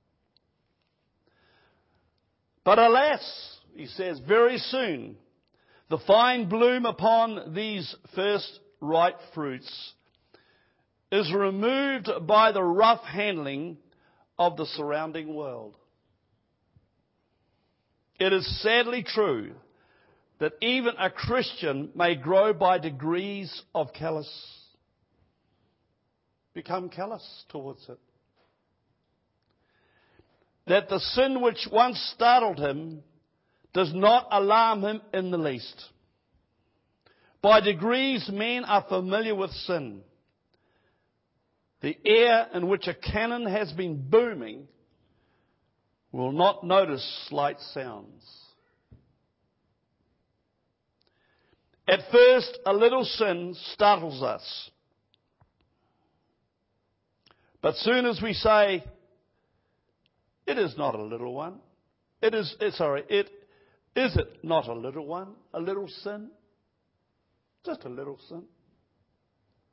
But alas, he says, very soon, the fine bloom upon these first ripe fruits is removed by the rough handling of the surrounding world. It is sadly true that even a Christian may grow by degrees of callous, become callous towards it. That the sin which once startled him does not alarm him in the least. By degrees men are familiar with sin. The air in which a cannon has been booming will not notice slight sounds. At first, a little sin startles us. But soon as we say, it is not a little one. It is, sorry, it, is it not a little one? A little sin? Just a little sin.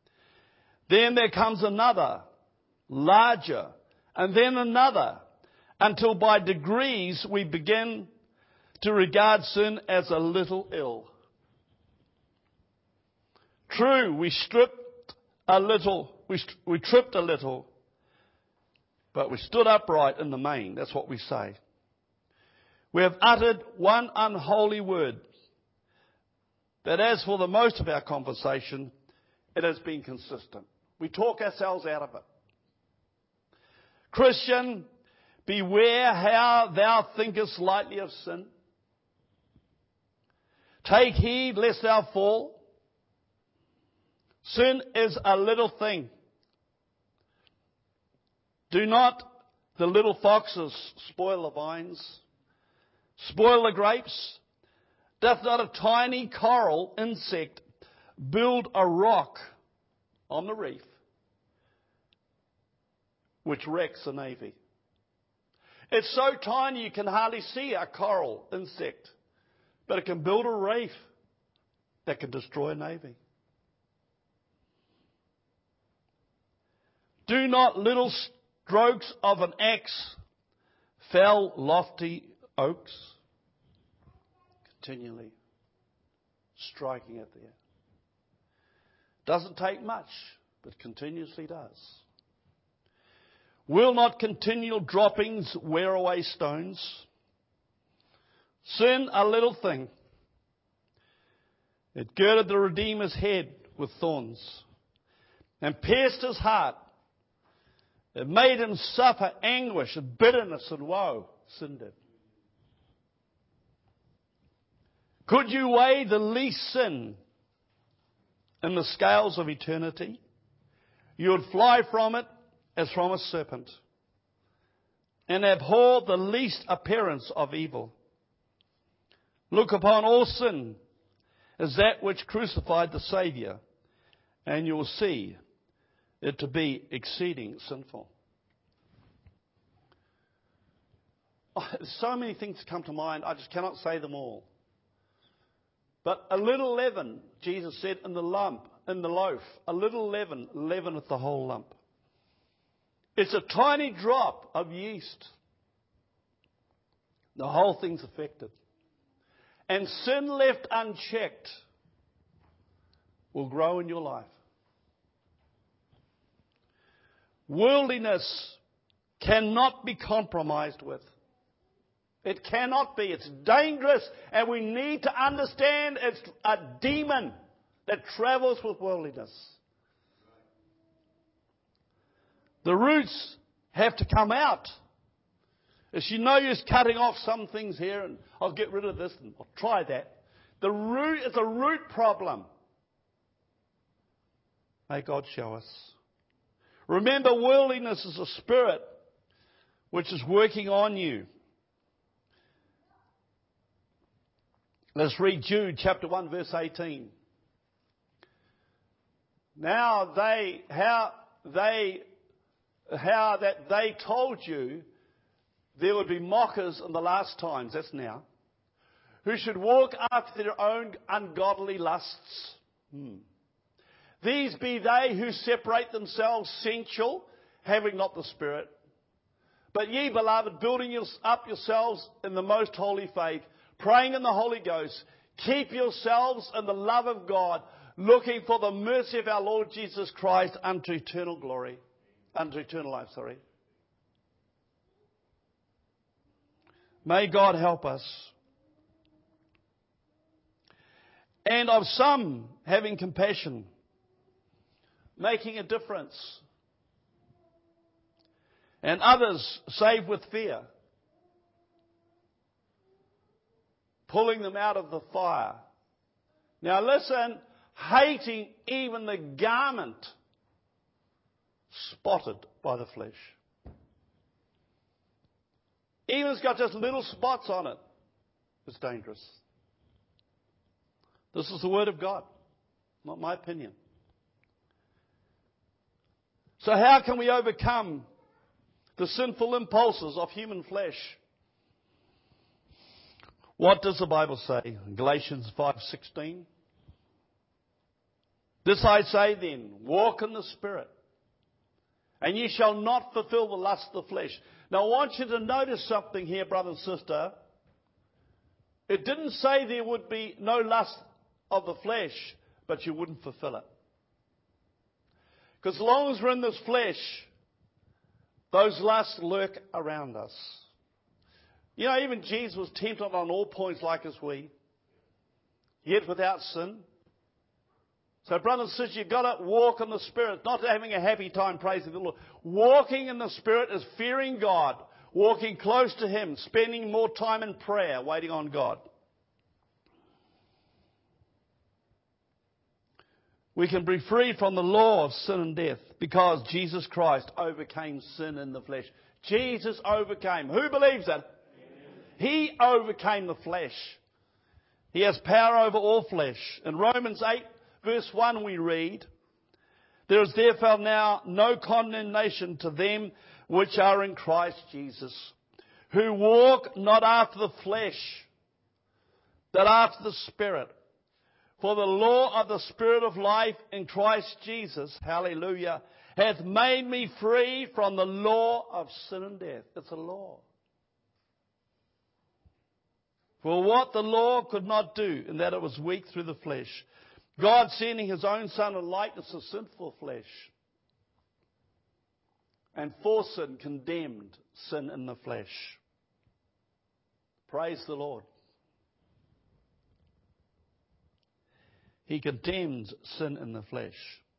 Then there comes another, larger, and then another. until by degrees we begin to regard sin as a little ill. True, we stripped a little, we, we tripped a little, but we stood upright in the main. That's what we say. We have uttered one unholy word, but as for the most of our conversation, it has been consistent. We talk ourselves out of it. Christian, beware how thou thinkest lightly of sin. Take heed lest thou fall. Sin is a little thing. Do not the little foxes spoil the vines, spoil the grapes? Doth not a tiny coral insect build a rock on the reef, which wrecks a navy? It's so tiny you can hardly see a coral insect, but it can build a reef that can destroy a navy. Do not little strokes of an axe fell lofty oaks? Continually striking it there. Doesn't take much, but continuously does. Will not continual droppings wear away stones? Sin, a little thing. It girded the Redeemer's head with thorns and pierced his heart. It made him suffer anguish and bitterness and woe. Sin did. Could you weigh the least sin in the scales of eternity? You would fly from it as from a serpent, and abhor the least appearance of evil. Look upon all sin as that which crucified the Saviour, and you will see it to be exceeding sinful. Oh, so many things come to mind, I just cannot say them all. But a little leaven, Jesus said, in the lump, in the loaf, a little leaven leaveneth the whole lump. It's a tiny drop of yeast. The whole thing's affected. And sin left unchecked will grow in your life. Worldliness cannot be compromised with. It cannot be. It's dangerous, and we need to understand it's a demon that travels with worldliness. The roots have to come out. As you know, you're just cutting off some things here, and I'll get rid of this, and I'll try that. The root is a root problem. May God show us. Remember, worldliness is a spirit which is working on you. Let's read Jude chapter one, verse eighteen. Now they, how they, how that they told you there would be mockers in the last times, that's now, who should walk after their own ungodly lusts. Hmm. These be they who separate themselves sensual, having not the Spirit. But ye, beloved, building up yourselves in the most holy faith, praying in the Holy Ghost, keep yourselves in the love of God, looking for the mercy of our Lord Jesus Christ unto eternal glory, unto eternal life, sorry. May God help us. And of some having compassion, making a difference, and others save with fear, pulling them out of the fire. Now listen, hating even the garment spotted by the flesh. Even if it's got just little spots on it, it's dangerous. This is the Word of God, not my opinion. So how can we overcome the sinful impulses of human flesh? What does the Bible say? Galatians five sixteen. This I say then, walk in the Spirit, And ye shall not fulfill the lust of the flesh. Now I want you to notice something here, brother and sister. It didn't say there would be no lust of the flesh, but you wouldn't fulfill it. Because as long as we're in this flesh, those lusts lurk around us. You know, even Jesus was tempted on all points like as we, yet without sin. So brothers and sisters, you've got to walk in the Spirit, not having a happy time praising the Lord. Walking in the Spirit is fearing God, walking close to Him, spending more time in prayer, waiting on God. We can be free from the law of sin and death because Jesus Christ overcame sin in the flesh. Jesus overcame. Who believes that? Amen. He overcame the flesh. He has power over all flesh. In Romans eight, verse one we read, there is therefore now no condemnation to them which are in Christ Jesus, who walk not after the flesh, but after the Spirit. For the law of the Spirit of life in Christ Jesus, hallelujah, hath made me free from the law of sin and death. It's a law. For what the law could not do, in that it was weak through the flesh, God sending His own Son in likeness of sinful flesh, and for sin condemned sin in the flesh. Praise the Lord. He condemns sin in the flesh,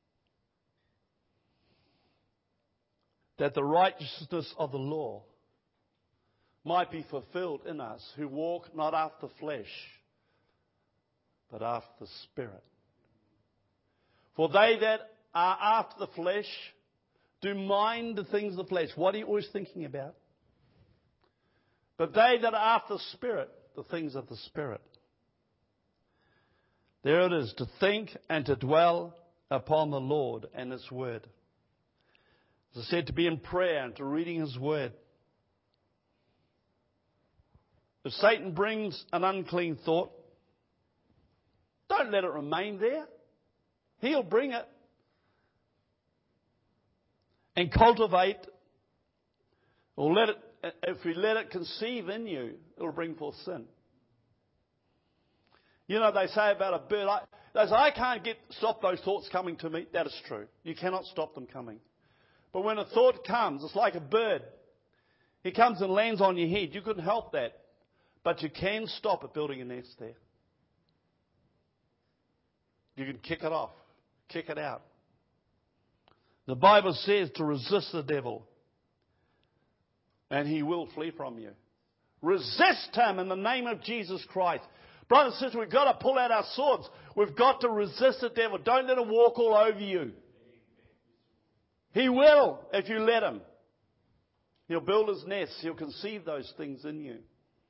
that the righteousness of the law might be fulfilled in us who walk not after the flesh, but after the Spirit. For they that are after the flesh do mind the things of the flesh. What are you always thinking about? But they that are after the Spirit, the things of the Spirit. There it is, to think and to dwell upon the Lord and His Word. As I said, to be in prayer and to reading His Word. If Satan brings an unclean thought, don't let it remain there. He'll bring it. And cultivate, or let it, if we let it conceive in you, it'll bring forth sin. You know, they say about a bird, I, they say, I can't get stop those thoughts coming to me. That is true. You cannot stop them coming. But when a thought comes, it's like a bird. He comes and lands on your head. You couldn't help that. But you can stop it building a nest there. You can kick it off. Kick it out. The Bible says to resist the devil, and he will flee from you. Resist him in the name of Jesus Christ. Brothers and sisters, we've got to pull out our swords. We've got to resist the devil. Don't let him walk all over you. He will if you let him. He'll build his nest. He'll conceive those things in you.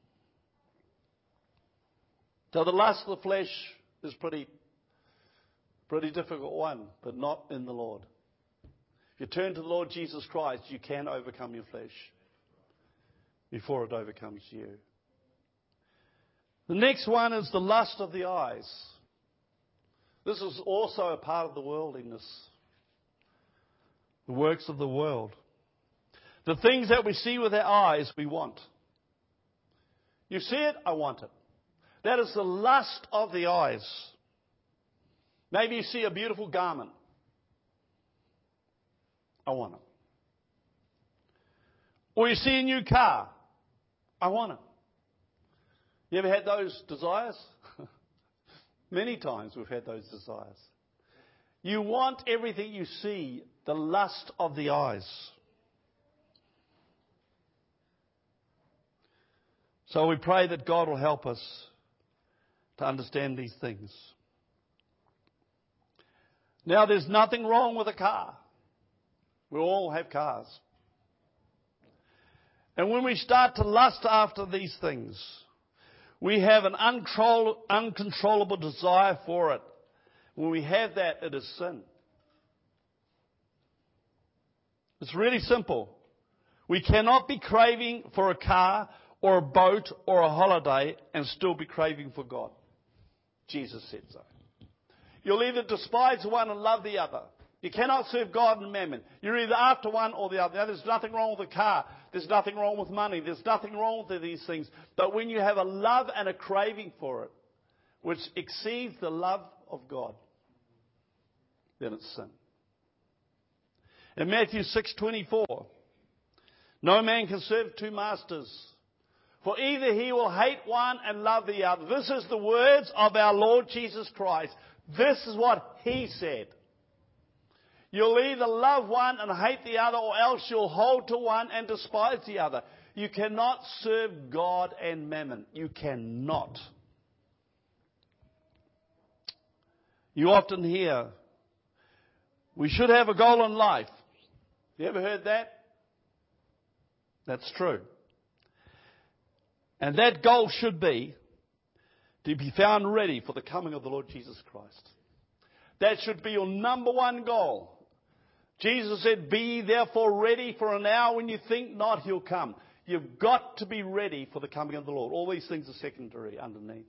So the lust of the flesh is pretty, pretty difficult one, but not in the Lord. If you turn to the Lord Jesus Christ, you can overcome your flesh before it overcomes you. The next one is the lust of the eyes. This is also a part of the worldliness. The works of the world. The things that we see with our eyes, we want. You see it, I want it. That is the lust of the eyes. Maybe you see a beautiful garment. I want it. Or you see a new car. I want it. You ever had those desires? Many times we've had those desires. You want everything you see, the lust of the eyes. So we pray that God will help us to understand these things. Now, there's nothing wrong with a car. We all have cars. And when we start to lust after these things, we have an uncontrol- uncontrollable desire for it. When we have that, it is sin. It's really simple. We cannot be craving for a car or a boat or a holiday and still be craving for God. Jesus said so. You'll either despise one and love the other. You cannot serve God and mammon. You're either after one or the other. Now, there's nothing wrong with a car. There's nothing wrong with money. There's nothing wrong with these things. But when you have a love and a craving for it, which exceeds the love of God, then it's sin. In Matthew six twenty-four, no man can serve two masters, for either he will hate one and love the other. This is the words of our Lord Jesus Christ. This is what He said. You'll either love one and hate the other, or else you'll hold to one and despise the other. You cannot serve God and mammon. You cannot. You often hear, we should have a goal in life. You ever heard that? That's true. And that goal should be to be found ready for the coming of the Lord Jesus Christ. That should be your number one goal. Jesus said, be ye therefore ready, for an hour when you think not, He'll come. You've got to be ready for the coming of the Lord. All these things are secondary underneath.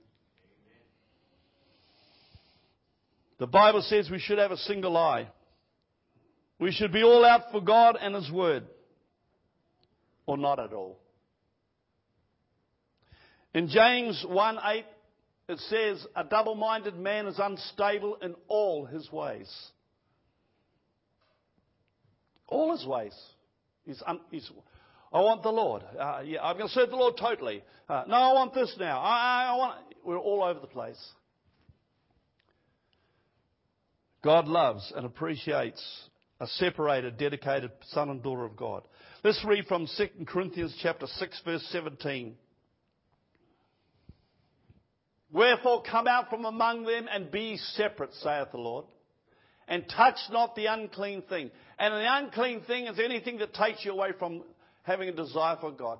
The Bible says we should have a single eye. We should be all out for God and His Word. Or not at all. In James one eight, it says, a double-minded man is unstable in all his ways. All his ways. He's, un, he's, I want the Lord. Uh, yeah, I'm going to serve the Lord totally. Uh, no, I want this now. I, I want. We're all over the place. God loves and appreciates a separated, dedicated son and daughter of God. Let's read from Second Corinthians chapter six, verse seventeen. Wherefore come out from among them and be separate, saith the Lord, and touch not the unclean thing. And the unclean thing is anything that takes you away from having a desire for God.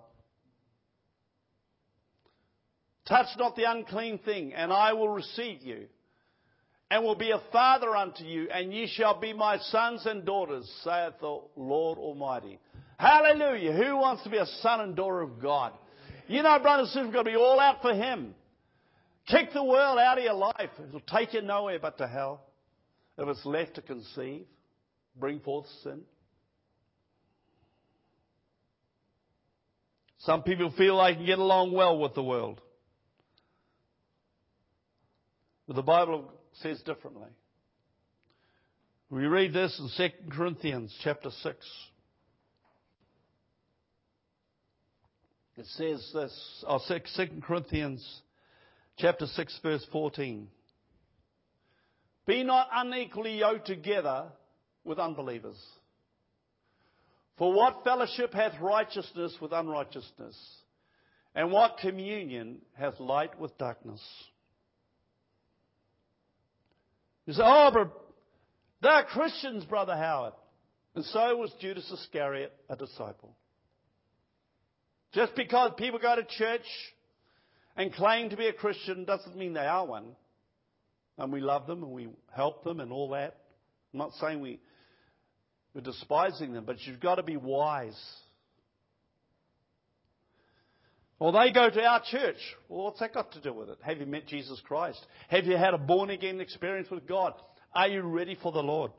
Touch not the unclean thing, and I will receive you, and will be a father unto you, and ye shall be my sons and daughters, saith the Lord Almighty. Hallelujah! Who wants to be a son and daughter of God? You know, brothers and sisters, we've got to be all out for Him. Kick the world out of your life. It'll take you nowhere but to hell. If it's left to conceive, bring forth sin. Some people feel they can get along well with the world. But the Bible says differently. We read this in Second Corinthians chapter six. It says this, oh, Second Corinthians chapter six, verse fourteen. Be not unequally yoked together with unbelievers. For what fellowship hath righteousness with unrighteousness? And what communion hath light with darkness? You say, oh, but they're Christians, Brother Howard. And so was Judas Iscariot, a disciple. Just because people go to church and claim to be a Christian doesn't mean they are one. And we love them and we help them and all that. I'm not saying we, we're despising them, but you've got to be wise. Well, they go to our church. Well, what's that got to do with it? Have you met Jesus Christ? Have you had a born-again experience with God? Are you ready for the Lord?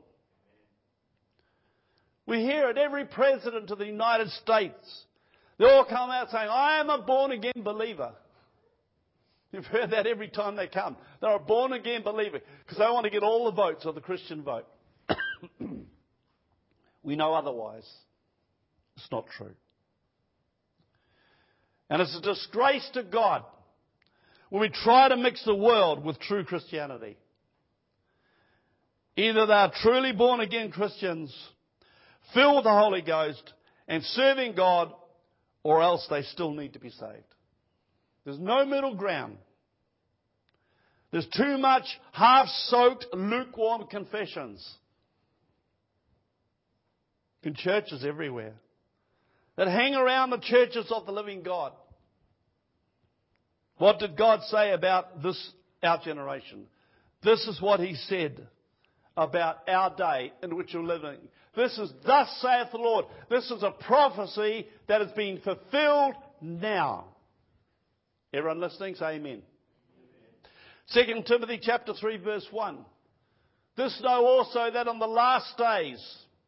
We hear it, every president of the United States. They all come out saying, I am a born-again believer. You've heard that every time they come. They're a born-again believer because they want to get all the votes of the Christian vote. We know otherwise. It's not true. And it's a disgrace to God when we try to mix the world with true Christianity. Either they are truly born-again Christians, filled with the Holy Ghost, and serving God, or else they still need to be saved. There's no middle ground. There's too much half-soaked, lukewarm confessions in churches everywhere that hang around the churches of the living God. What did God say about this, our generation? This is what He said about our day in which you're living. This is, thus saith the Lord. This is a prophecy that is being fulfilled now. Everyone listening, say amen. Second Timothy chapter three, verse one. This know also that on the last days,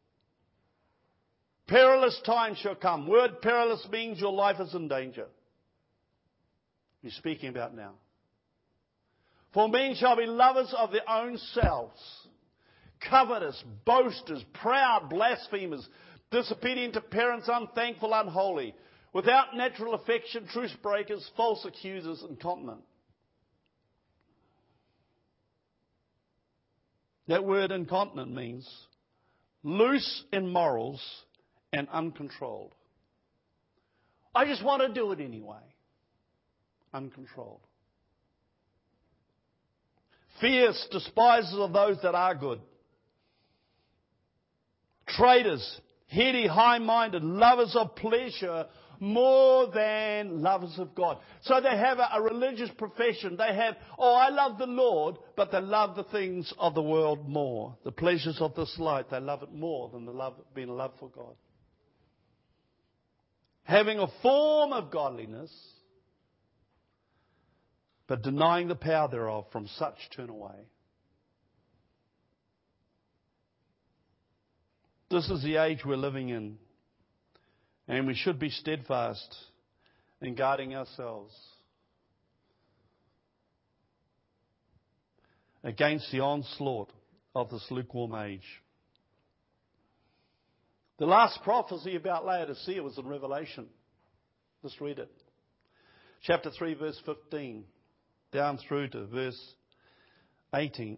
perilous times shall come. Word perilous means your life is in danger. He's speaking about now. For men shall be lovers of their own selves, covetous, boasters, proud, blasphemers, disobedient to parents, unthankful, unholy, without natural affection, truce breakers, false accusers, incontinent. That word incontinent means loose in morals and uncontrolled. I just want to do it anyway. Uncontrolled. Fierce, despisers of those that are good. Traitors, heady, high-minded, lovers of pleasure more than lovers of God. So they have a, a religious profession. They have, oh, I love the Lord, but they love the things of the world more. The pleasures of this life, they love it more than the love, being loved for God. Having a form of godliness, but denying the power thereof, from such turn away. This is the age we're living in, and we should be steadfast in guarding ourselves against the onslaught of this lukewarm age. The last prophecy about Laodicea was in Revelation. Let's read it. Chapter three, verse fifteen. Down through to verse eighteen.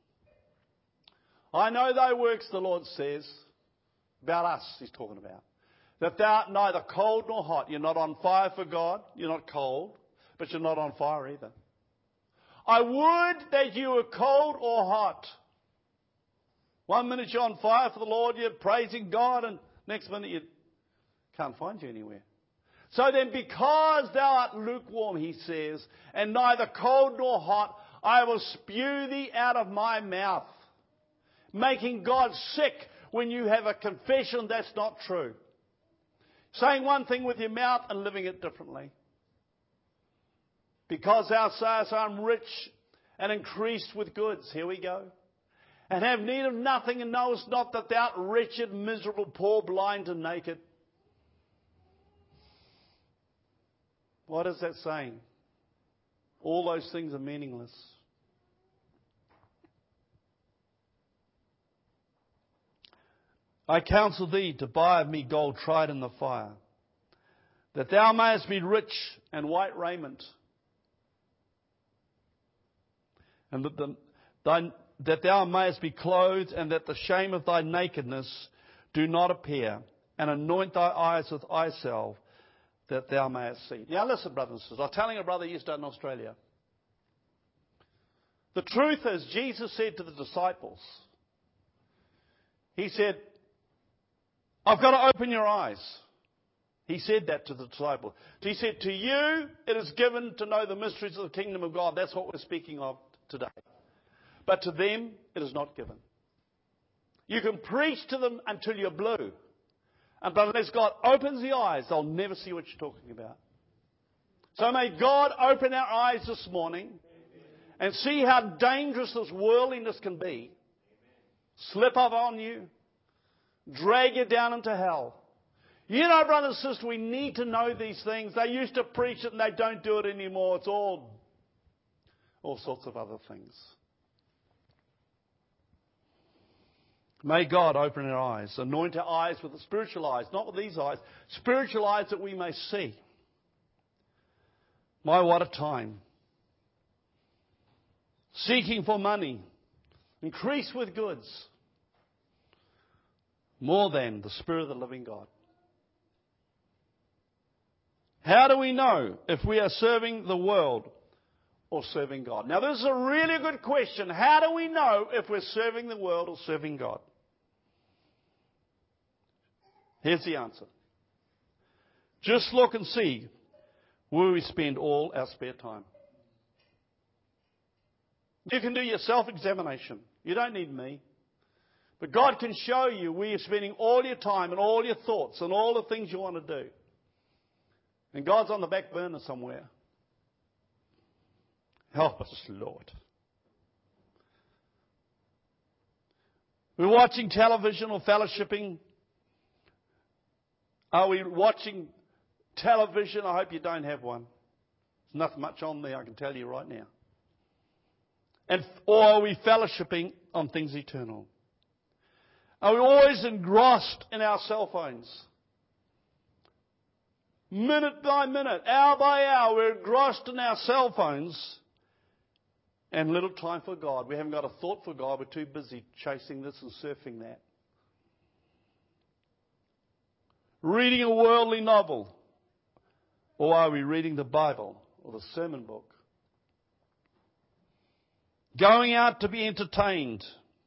I know thy works, the Lord says, about us, he's talking about, that thou art neither cold nor hot. You're not on fire for God. You're not cold, but you're not on fire either. I would that you were cold or hot. One minute you're on fire for the Lord, you're praising God, and next minute you can't find you anywhere. So then, because thou art lukewarm, he says, and neither cold nor hot, I will spew thee out of my mouth. Making God sick when you have a confession that's not true. Saying one thing with your mouth and living it differently. Because thou sayest, I'm rich and increased with goods. Here we go. And have need of nothing, and knowest not that thou art wretched, miserable, poor, blind, and naked. What is that saying? All those things are meaningless. I counsel thee to buy of me gold tried in the fire, that thou mayest be rich, and white raiment, and that, the, thy, that thou mayest be clothed, and that the shame of thy nakedness do not appear, and anoint thy eyes with eye salve, that thou mayest see. Now listen, brothers and sisters. I was telling a brother yesterday in Australia. The truth is, Jesus said to the disciples, he said, I've got to open your eyes. He said that to the disciples. He said, to you it is given to know the mysteries of the kingdom of God. That's what we're speaking of today. But to them it is not given. You can preach to them until you're blue. And unless God opens the eyes, they'll never see what you're talking about. So may God open our eyes this morning and see how dangerous this worldliness can be. Slip up on you. Drag you down into hell. You know, brothers and sisters, we need to know these things. They used to preach it and they don't do it anymore. It's all, all sorts of other things. May God open our eyes, anoint our eyes with the spiritual eyes, not with these eyes, spiritual eyes that we may see. My, what a time. Seeking for money, increase with goods, more than the Spirit of the living God. How do we know if we are serving the world or serving God? Now, this is a really good question. How do we know if we're serving the world or serving God? Here's the answer. Just look and see where we spend all our spare time. You can do your self-examination. You don't need me. But God can show you where you're spending all your time and all your thoughts and all the things you want to do. And God's on the back burner somewhere. Help us, Lord. We're watching television or fellowshipping. Are we watching television? I hope you don't have one. There's nothing much on there, I can tell you right now. And or are we fellowshipping on things eternal? Are we always engrossed in our cell phones? Minute by minute, hour by hour, we're engrossed in our cell phones and little time for God. We haven't got a thought for God. We're too busy chasing this and surfing that. Reading a worldly novel. Or are we reading the Bible or the sermon book? Going out to be entertained.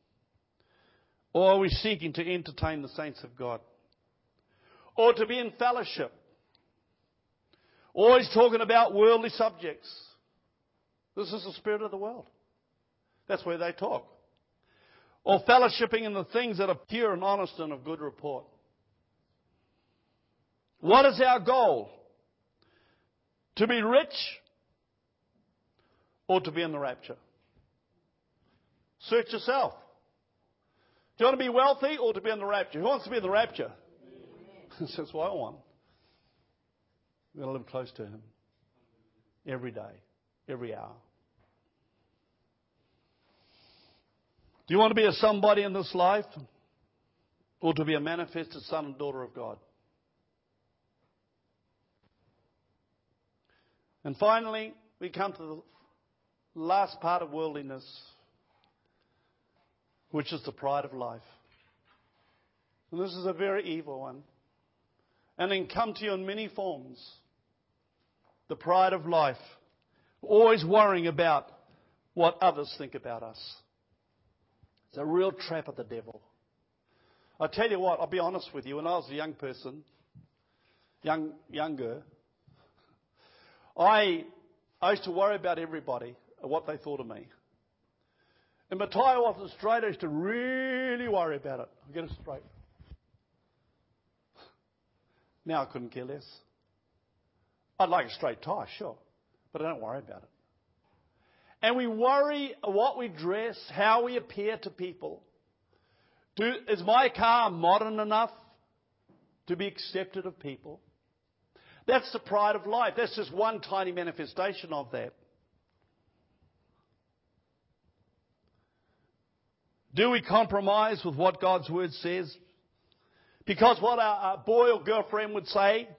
Or are we seeking to entertain the saints of God? Or to be in fellowship? Always talking about worldly subjects. This is the spirit of the world. That's where they talk. Or fellowshipping in the things that are pure and honest and of good report. What is our goal? To be rich or to be in the rapture? Search yourself. Do you want to be wealthy or to be in the rapture? Who wants to be in the rapture? That's what I want. We've got to live close to Him. Every day. Every hour. Do you want to be a somebody in this life? Or to be a manifested son and daughter of God? And finally, we come to the last part of worldliness, which is the pride of life. And this is a very evil one. And it can come to you in many forms. The pride of life. Always worrying about what others think about us. It's a real trap of the devil. I tell you what, I'll be honest with you. When I was a young person, young younger, I, I used to worry about everybody and what they thought of me. In Matai Wharton Strait, I used to really worry about it. I'll get it straight. Now I couldn't care less. I'd like a straight tie, sure, but I don't worry about it. And we worry what we dress, how we appear to people. Do, is my car modern enough to be accepted of people? That's the pride of life. That's just one tiny manifestation of that. Do we compromise with what God's Word says? Because what our, our boy or girlfriend would say,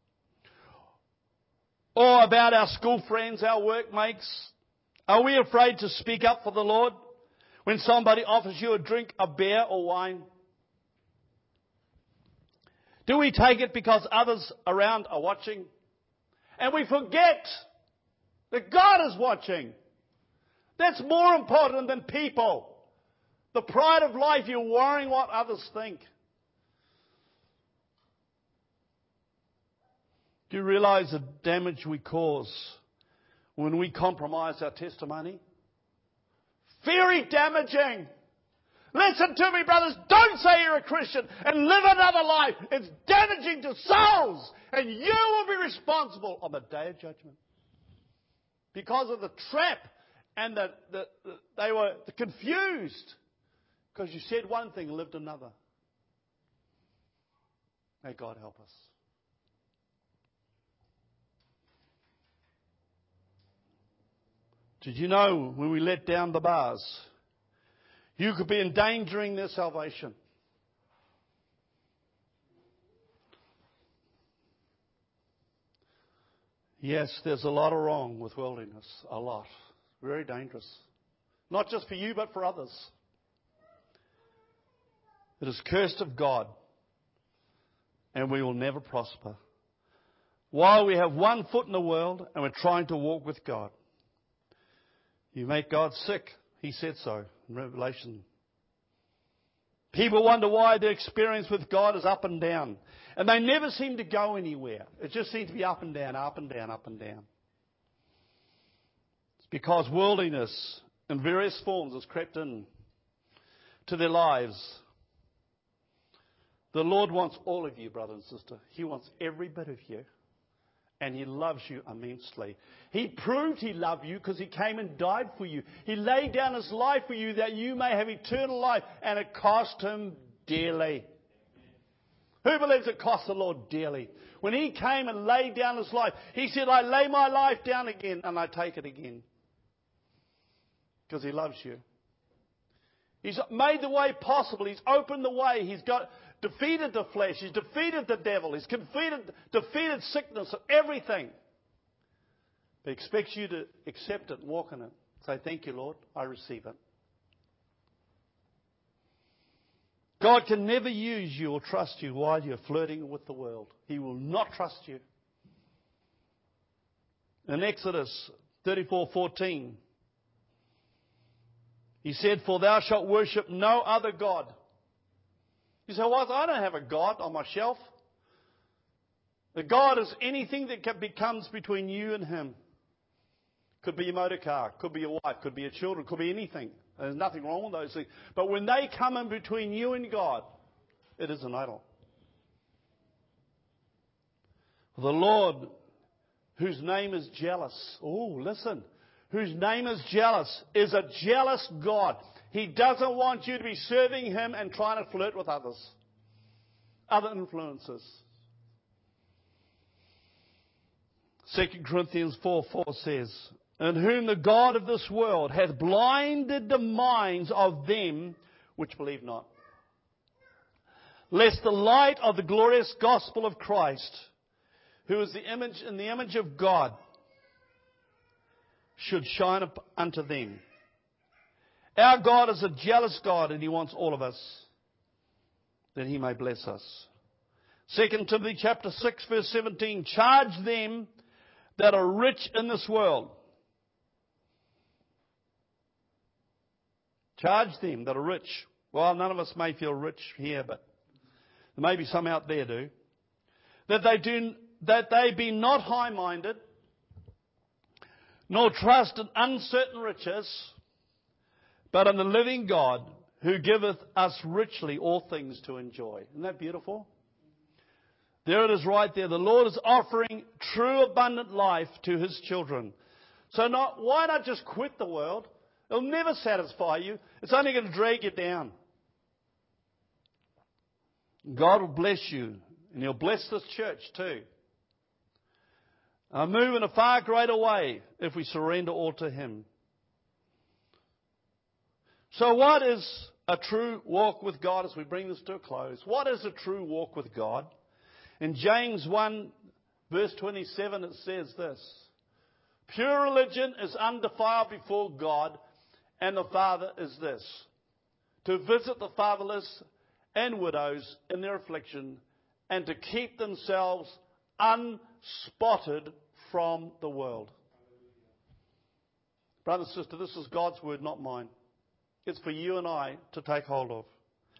or about our school friends, our workmates, are we afraid to speak up for the Lord when somebody offers you a drink of beer or wine? Do we take it because others around are watching? And we forget that God is watching. That's more important than people. The pride of life, you're worrying what others think. Do you realize the damage we cause when we compromise our testimony? Very damaging. Listen to me, brothers. Don't say you're a Christian and live another life. It's damaging to souls. And you will be responsible on the day of judgment. Because of the trap and the, the, the, they were confused. Because you said one thing and lived another. May God help us. Did you know when we let down the bars, you could be endangering their salvation? Yes, there's a lot of wrong with worldliness. A lot. Very dangerous. Not just for you, but for others. It is cursed of God, and we will never prosper. While we have one foot in the world and we're trying to walk with God. You make God sick. He said so in Revelation. People wonder why their experience with God is up and down. And they never seem to go anywhere. It just seems to be up and down, up and down, up and down. It's because worldliness in various forms has crept in to their lives. The Lord wants all of you, brother and sister. He wants every bit of you. And He loves you immensely. He proved He loved you because He came and died for you. He laid down His life for you that you may have eternal life. And it cost Him dearly. Who believes it cost the Lord dearly? When He came and laid down His life, He said, I lay my life down again and I take it again. Because He loves you. He's made the way possible. He's opened the way. He's got defeated the flesh. He's defeated the devil. He's defeated, defeated sickness, everything. But He expects you to accept it and walk in it. Say, thank you, Lord. I receive it. God can never use you or trust you while you're flirting with the world. He will not trust you. In Exodus thirty-four fourteen, He said, for thou shalt worship no other God. You say, well, I don't have a God on my shelf. The God is anything that becomes between you and Him. Could be your motor car, could be your wife, could be your children, could be anything. There's nothing wrong with those things. But when they come in between you and God, it is an idol. The Lord, whose name is jealous. Oh, listen. Whose name is jealous, is a jealous God. He doesn't want you to be serving Him and trying to flirt with others. Other influences. Second Corinthians four four says, in whom the God of this world hath blinded the minds of them which believe not, lest the light of the glorious gospel of Christ, who is the image in the image of God, should shine up unto them. Our God is a jealous God, and He wants all of us, that He may bless us. Second Timothy chapter six verse seventeen, charge them that are rich in this world. Charge them that are rich. Well, none of us may feel rich here, but there may be some out there do. That they do, that they be not high-minded, nor trust in uncertain riches, but in the living God, who giveth us richly all things to enjoy. Isn't that beautiful? There it is right there. The Lord is offering true abundant life to His children. So not, why not just quit the world? It'll never satisfy you. It's only going to drag you down. God will bless you, and He'll bless this church too. I'll move in a far greater way if we surrender all to Him. So what is a true walk with God as we bring this to a close? What is a true walk with God? In James one verse twenty-seven it says this, pure religion is undefiled before God and the Father is this, to visit the fatherless and widows in their affliction and to keep themselves unspotted from the world. Brother and sister, this is God's word, not mine. It's for you and I to take hold of.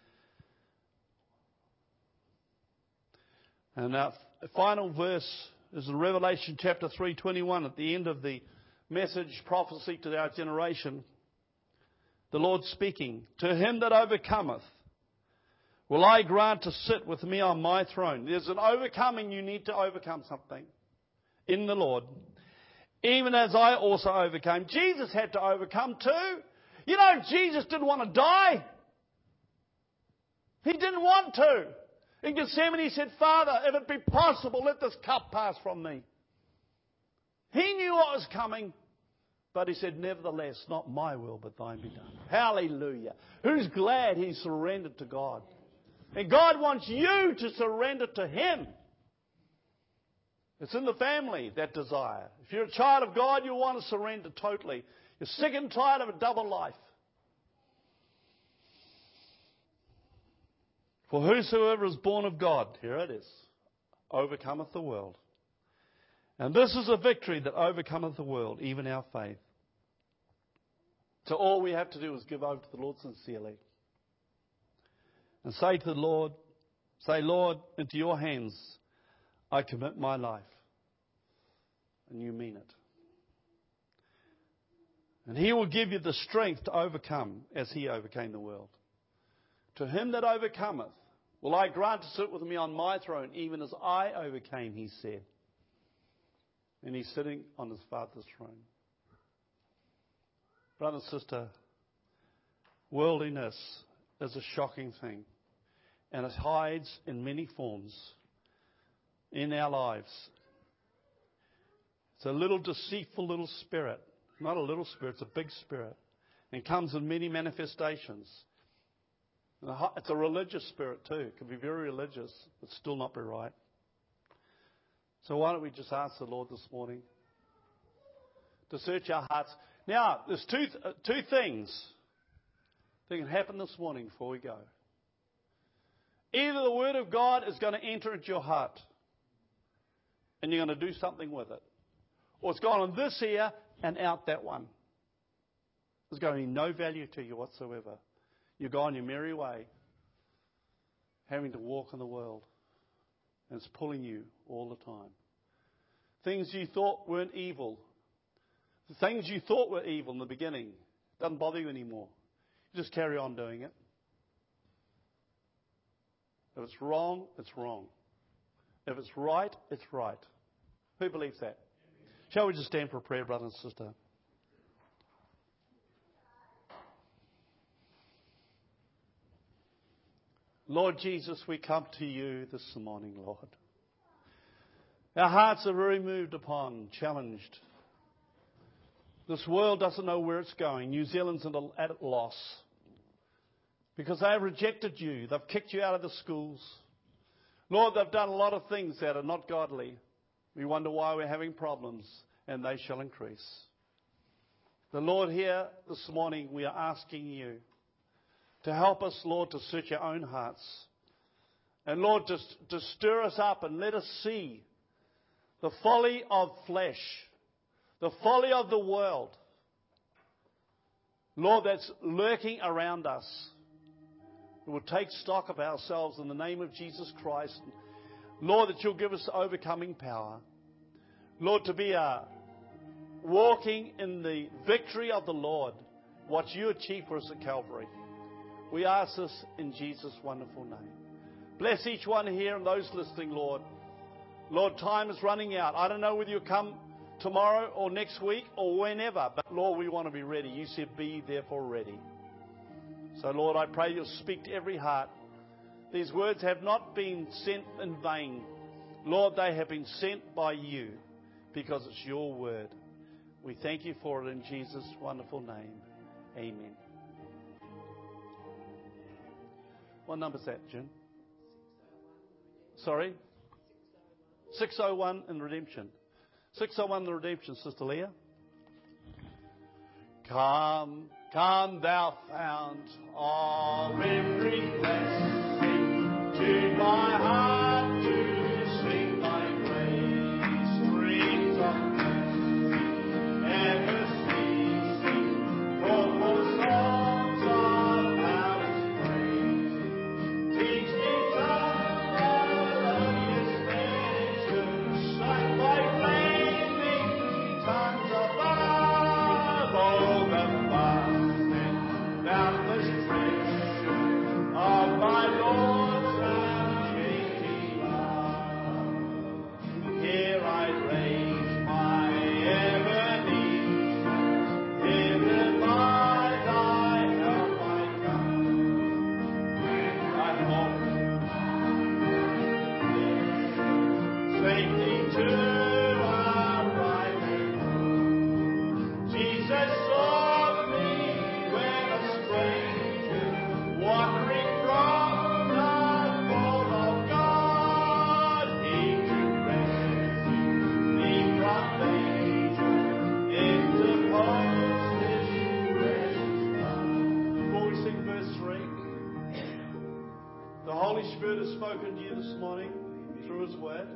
And our final verse is in Revelation chapter three twenty-one, at the end of the message prophecy to our generation. The Lord speaking, to him that overcometh, will I grant to sit with me on my throne. There's an overcoming. You need to overcome something in the Lord. Even as I also overcame. Jesus had to overcome too. You know, Jesus didn't want to die. He didn't want to. In Gethsemane he said, Father, if it be possible, let this cup pass from me. He knew what was coming. But he said, nevertheless, not my will, but thine be done. Hallelujah. Who's glad he surrendered to God? And God wants you to surrender to Him. It's in the family, that desire. If you're a child of God, you want to surrender totally. You're sick and tired of a double life. For whosoever is born of God, here it is, overcometh the world. And this is a victory that overcometh the world, even our faith. So all we have to do is give over to the Lord sincerely. And say to the Lord, say, Lord, into your hands I commit my life. And you mean it. And He will give you the strength to overcome as He overcame the world. To him that overcometh, will I grant to sit with me on my throne, even as I overcame, He said. And He's sitting on His Father's throne. Brother and sister, worldliness is a shocking thing. And it hides in many forms in our lives. It's a little deceitful little spirit. Not a little spirit, it's a big spirit. And comes in many manifestations. It's a religious spirit too. It can be very religious, but still not be right. So why don't we just ask the Lord this morning to search our hearts. Now, there's two, uh, two things that can happen this morning before we go. Either the Word of God is going to enter into your heart and you're going to do something with it. Or it's gone on this ear and out that one. There's going to be no value to you whatsoever. You go on your merry way, having to walk in the world. And it's pulling you all the time. Things you thought weren't evil. The things you thought were evil in the beginning doesn't bother you anymore. You just carry on doing it. If it's wrong, it's wrong. If it's right, it's right. Who believes that? Shall we just stand for prayer, brother and sister? Lord Jesus, we come to you this morning, Lord. Our hearts are very moved upon, challenged. This world doesn't know where it's going. New Zealand's at a loss. Because they have rejected you. They've kicked you out of the schools. Lord, they've done a lot of things that are not godly. We wonder why we're having problems, and they shall increase. The Lord, here this morning, we are asking you to help us, Lord, to search our own hearts. And Lord, to, to stir us up and let us see the folly of flesh, the folly of the world, Lord, that's lurking around us. We will take stock of ourselves in the name of Jesus Christ. Lord, that you'll give us overcoming power. Lord, to be a walking in the victory of the Lord, what you achieved for us at Calvary. We ask this in Jesus' wonderful name. Bless each one here and those listening, Lord. Lord, time is running out. I don't know whether you'll come tomorrow or next week or whenever, but Lord, we want to be ready. You said be therefore ready. So Lord, I pray you'll speak to every heart. These words have not been sent in vain. Lord, they have been sent by you because it's your word. We thank you for it in Jesus' wonderful name. Amen. What number's that, Jim? Sorry? six oh one in Redemption. six oh one in the Redemption, Sister Leah. Come, come thou fount of every blessing, to my heart to sing thy praise. Streams of mercy, ever ceasing, from all songs of heaven's praise. Teach me some melodious measures, like thy flaming tongues above all the vast and boundless treasure of my Lord's unchanging love. Here I raise my Ebenezer, hither by thy help I come. When I hope safely to our private room. Jesus saw me when a stranger, wandering from the fold of God. He to rescue me from danger, interposed his precious blood. Before we sing verse three, the Holy Spirit has spoken to you this morning through His Word.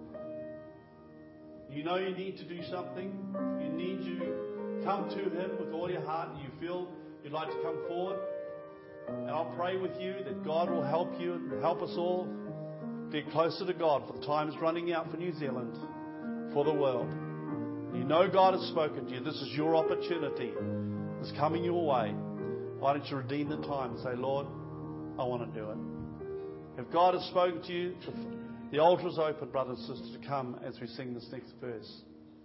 You know you need to do something. You need to come to Him with all your heart, and you feel you'd like to come forward. And I'll pray with you that God will help you and help us all get closer to God, for the time is running out for New Zealand, for the world. You know God has spoken to you. This is your opportunity. It's coming your way. Why don't you redeem the time and say, Lord, I want to do it. If God has spoken to you, the altar is open, brothers and sisters, to come as we sing this next verse.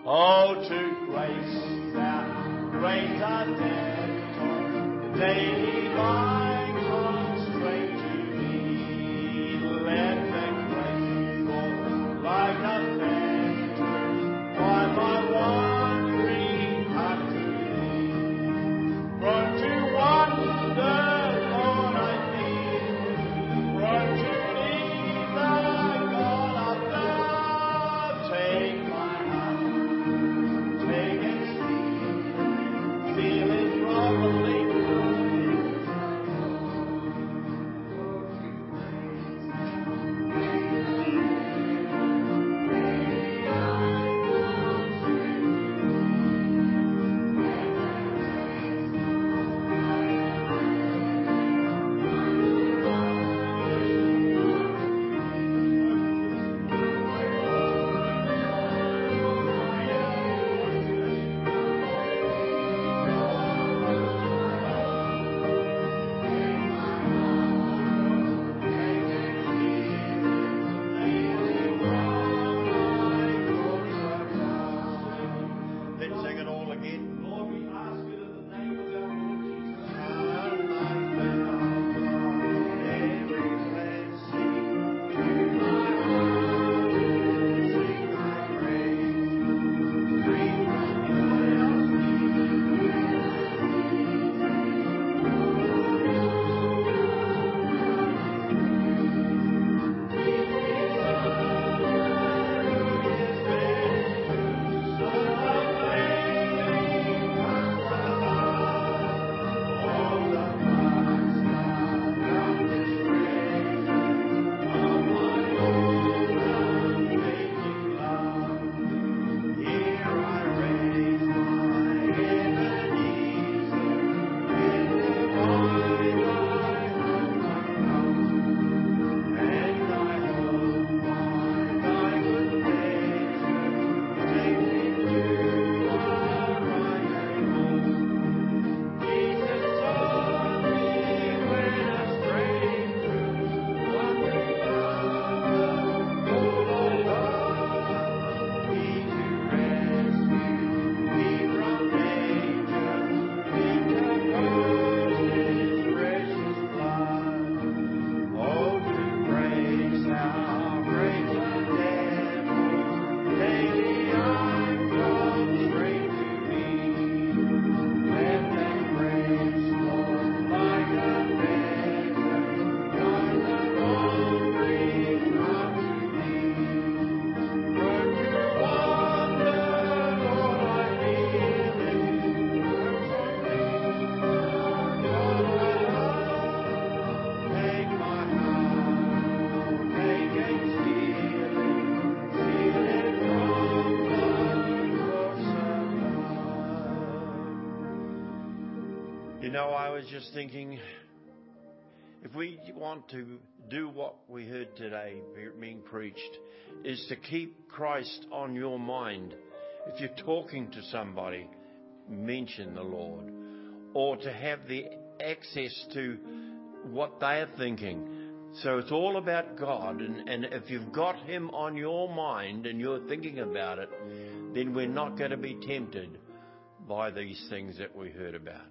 Oh, to grace that greater debt, daily by constraint to me. Let the grace fall like a fetter, by my wandering heart to thee. Prone to wander, Lord, I feel, prone to leave the God of love. Take my hand, take and see, feel it probably. Let's sing it all again. Lord, we ask it in the name of our Lord Jesus. And like the outlaw, every blessing to my heart, sing thy praise, free from loyalty. You know, I was just thinking, if we want to do what we heard today being preached, is to keep Christ on your mind. If you're talking to somebody, mention the Lord. Or to have the access to what they're thinking. So it's all about God. And, and if you've got Him on your mind and you're thinking about it, then we're not going to be tempted by these things that we heard about.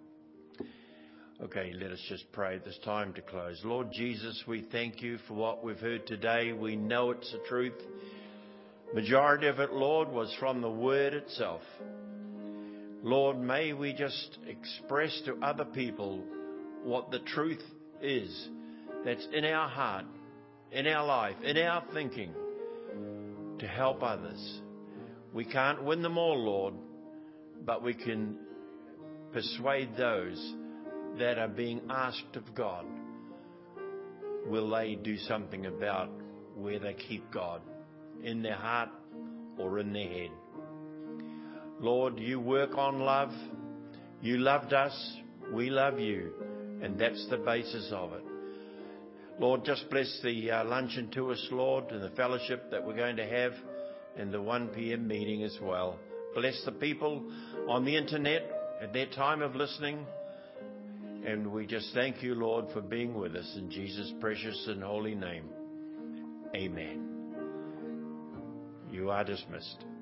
Okay, let us just pray at this time to close. Lord Jesus, we thank you for what we've heard today. We know it's the truth. Majority of it, Lord, was from the Word itself. Lord, may we just express to other people what the truth is that's in our heart, in our life, in our thinking, to help others. We can't win them all, Lord, but we can persuade those that are being asked of God. Will they do something about where they keep God, in their heart or in their head? Lord, you work on love. You loved us. We love you. And that's the basis of it. Lord, just bless the uh, luncheon to us, Lord, and the fellowship that we're going to have, and the one p.m. meeting as well. Bless the people on the internet at their time of listening. And we just thank you, Lord, for being with us in Jesus' precious and holy name. Amen. You are dismissed.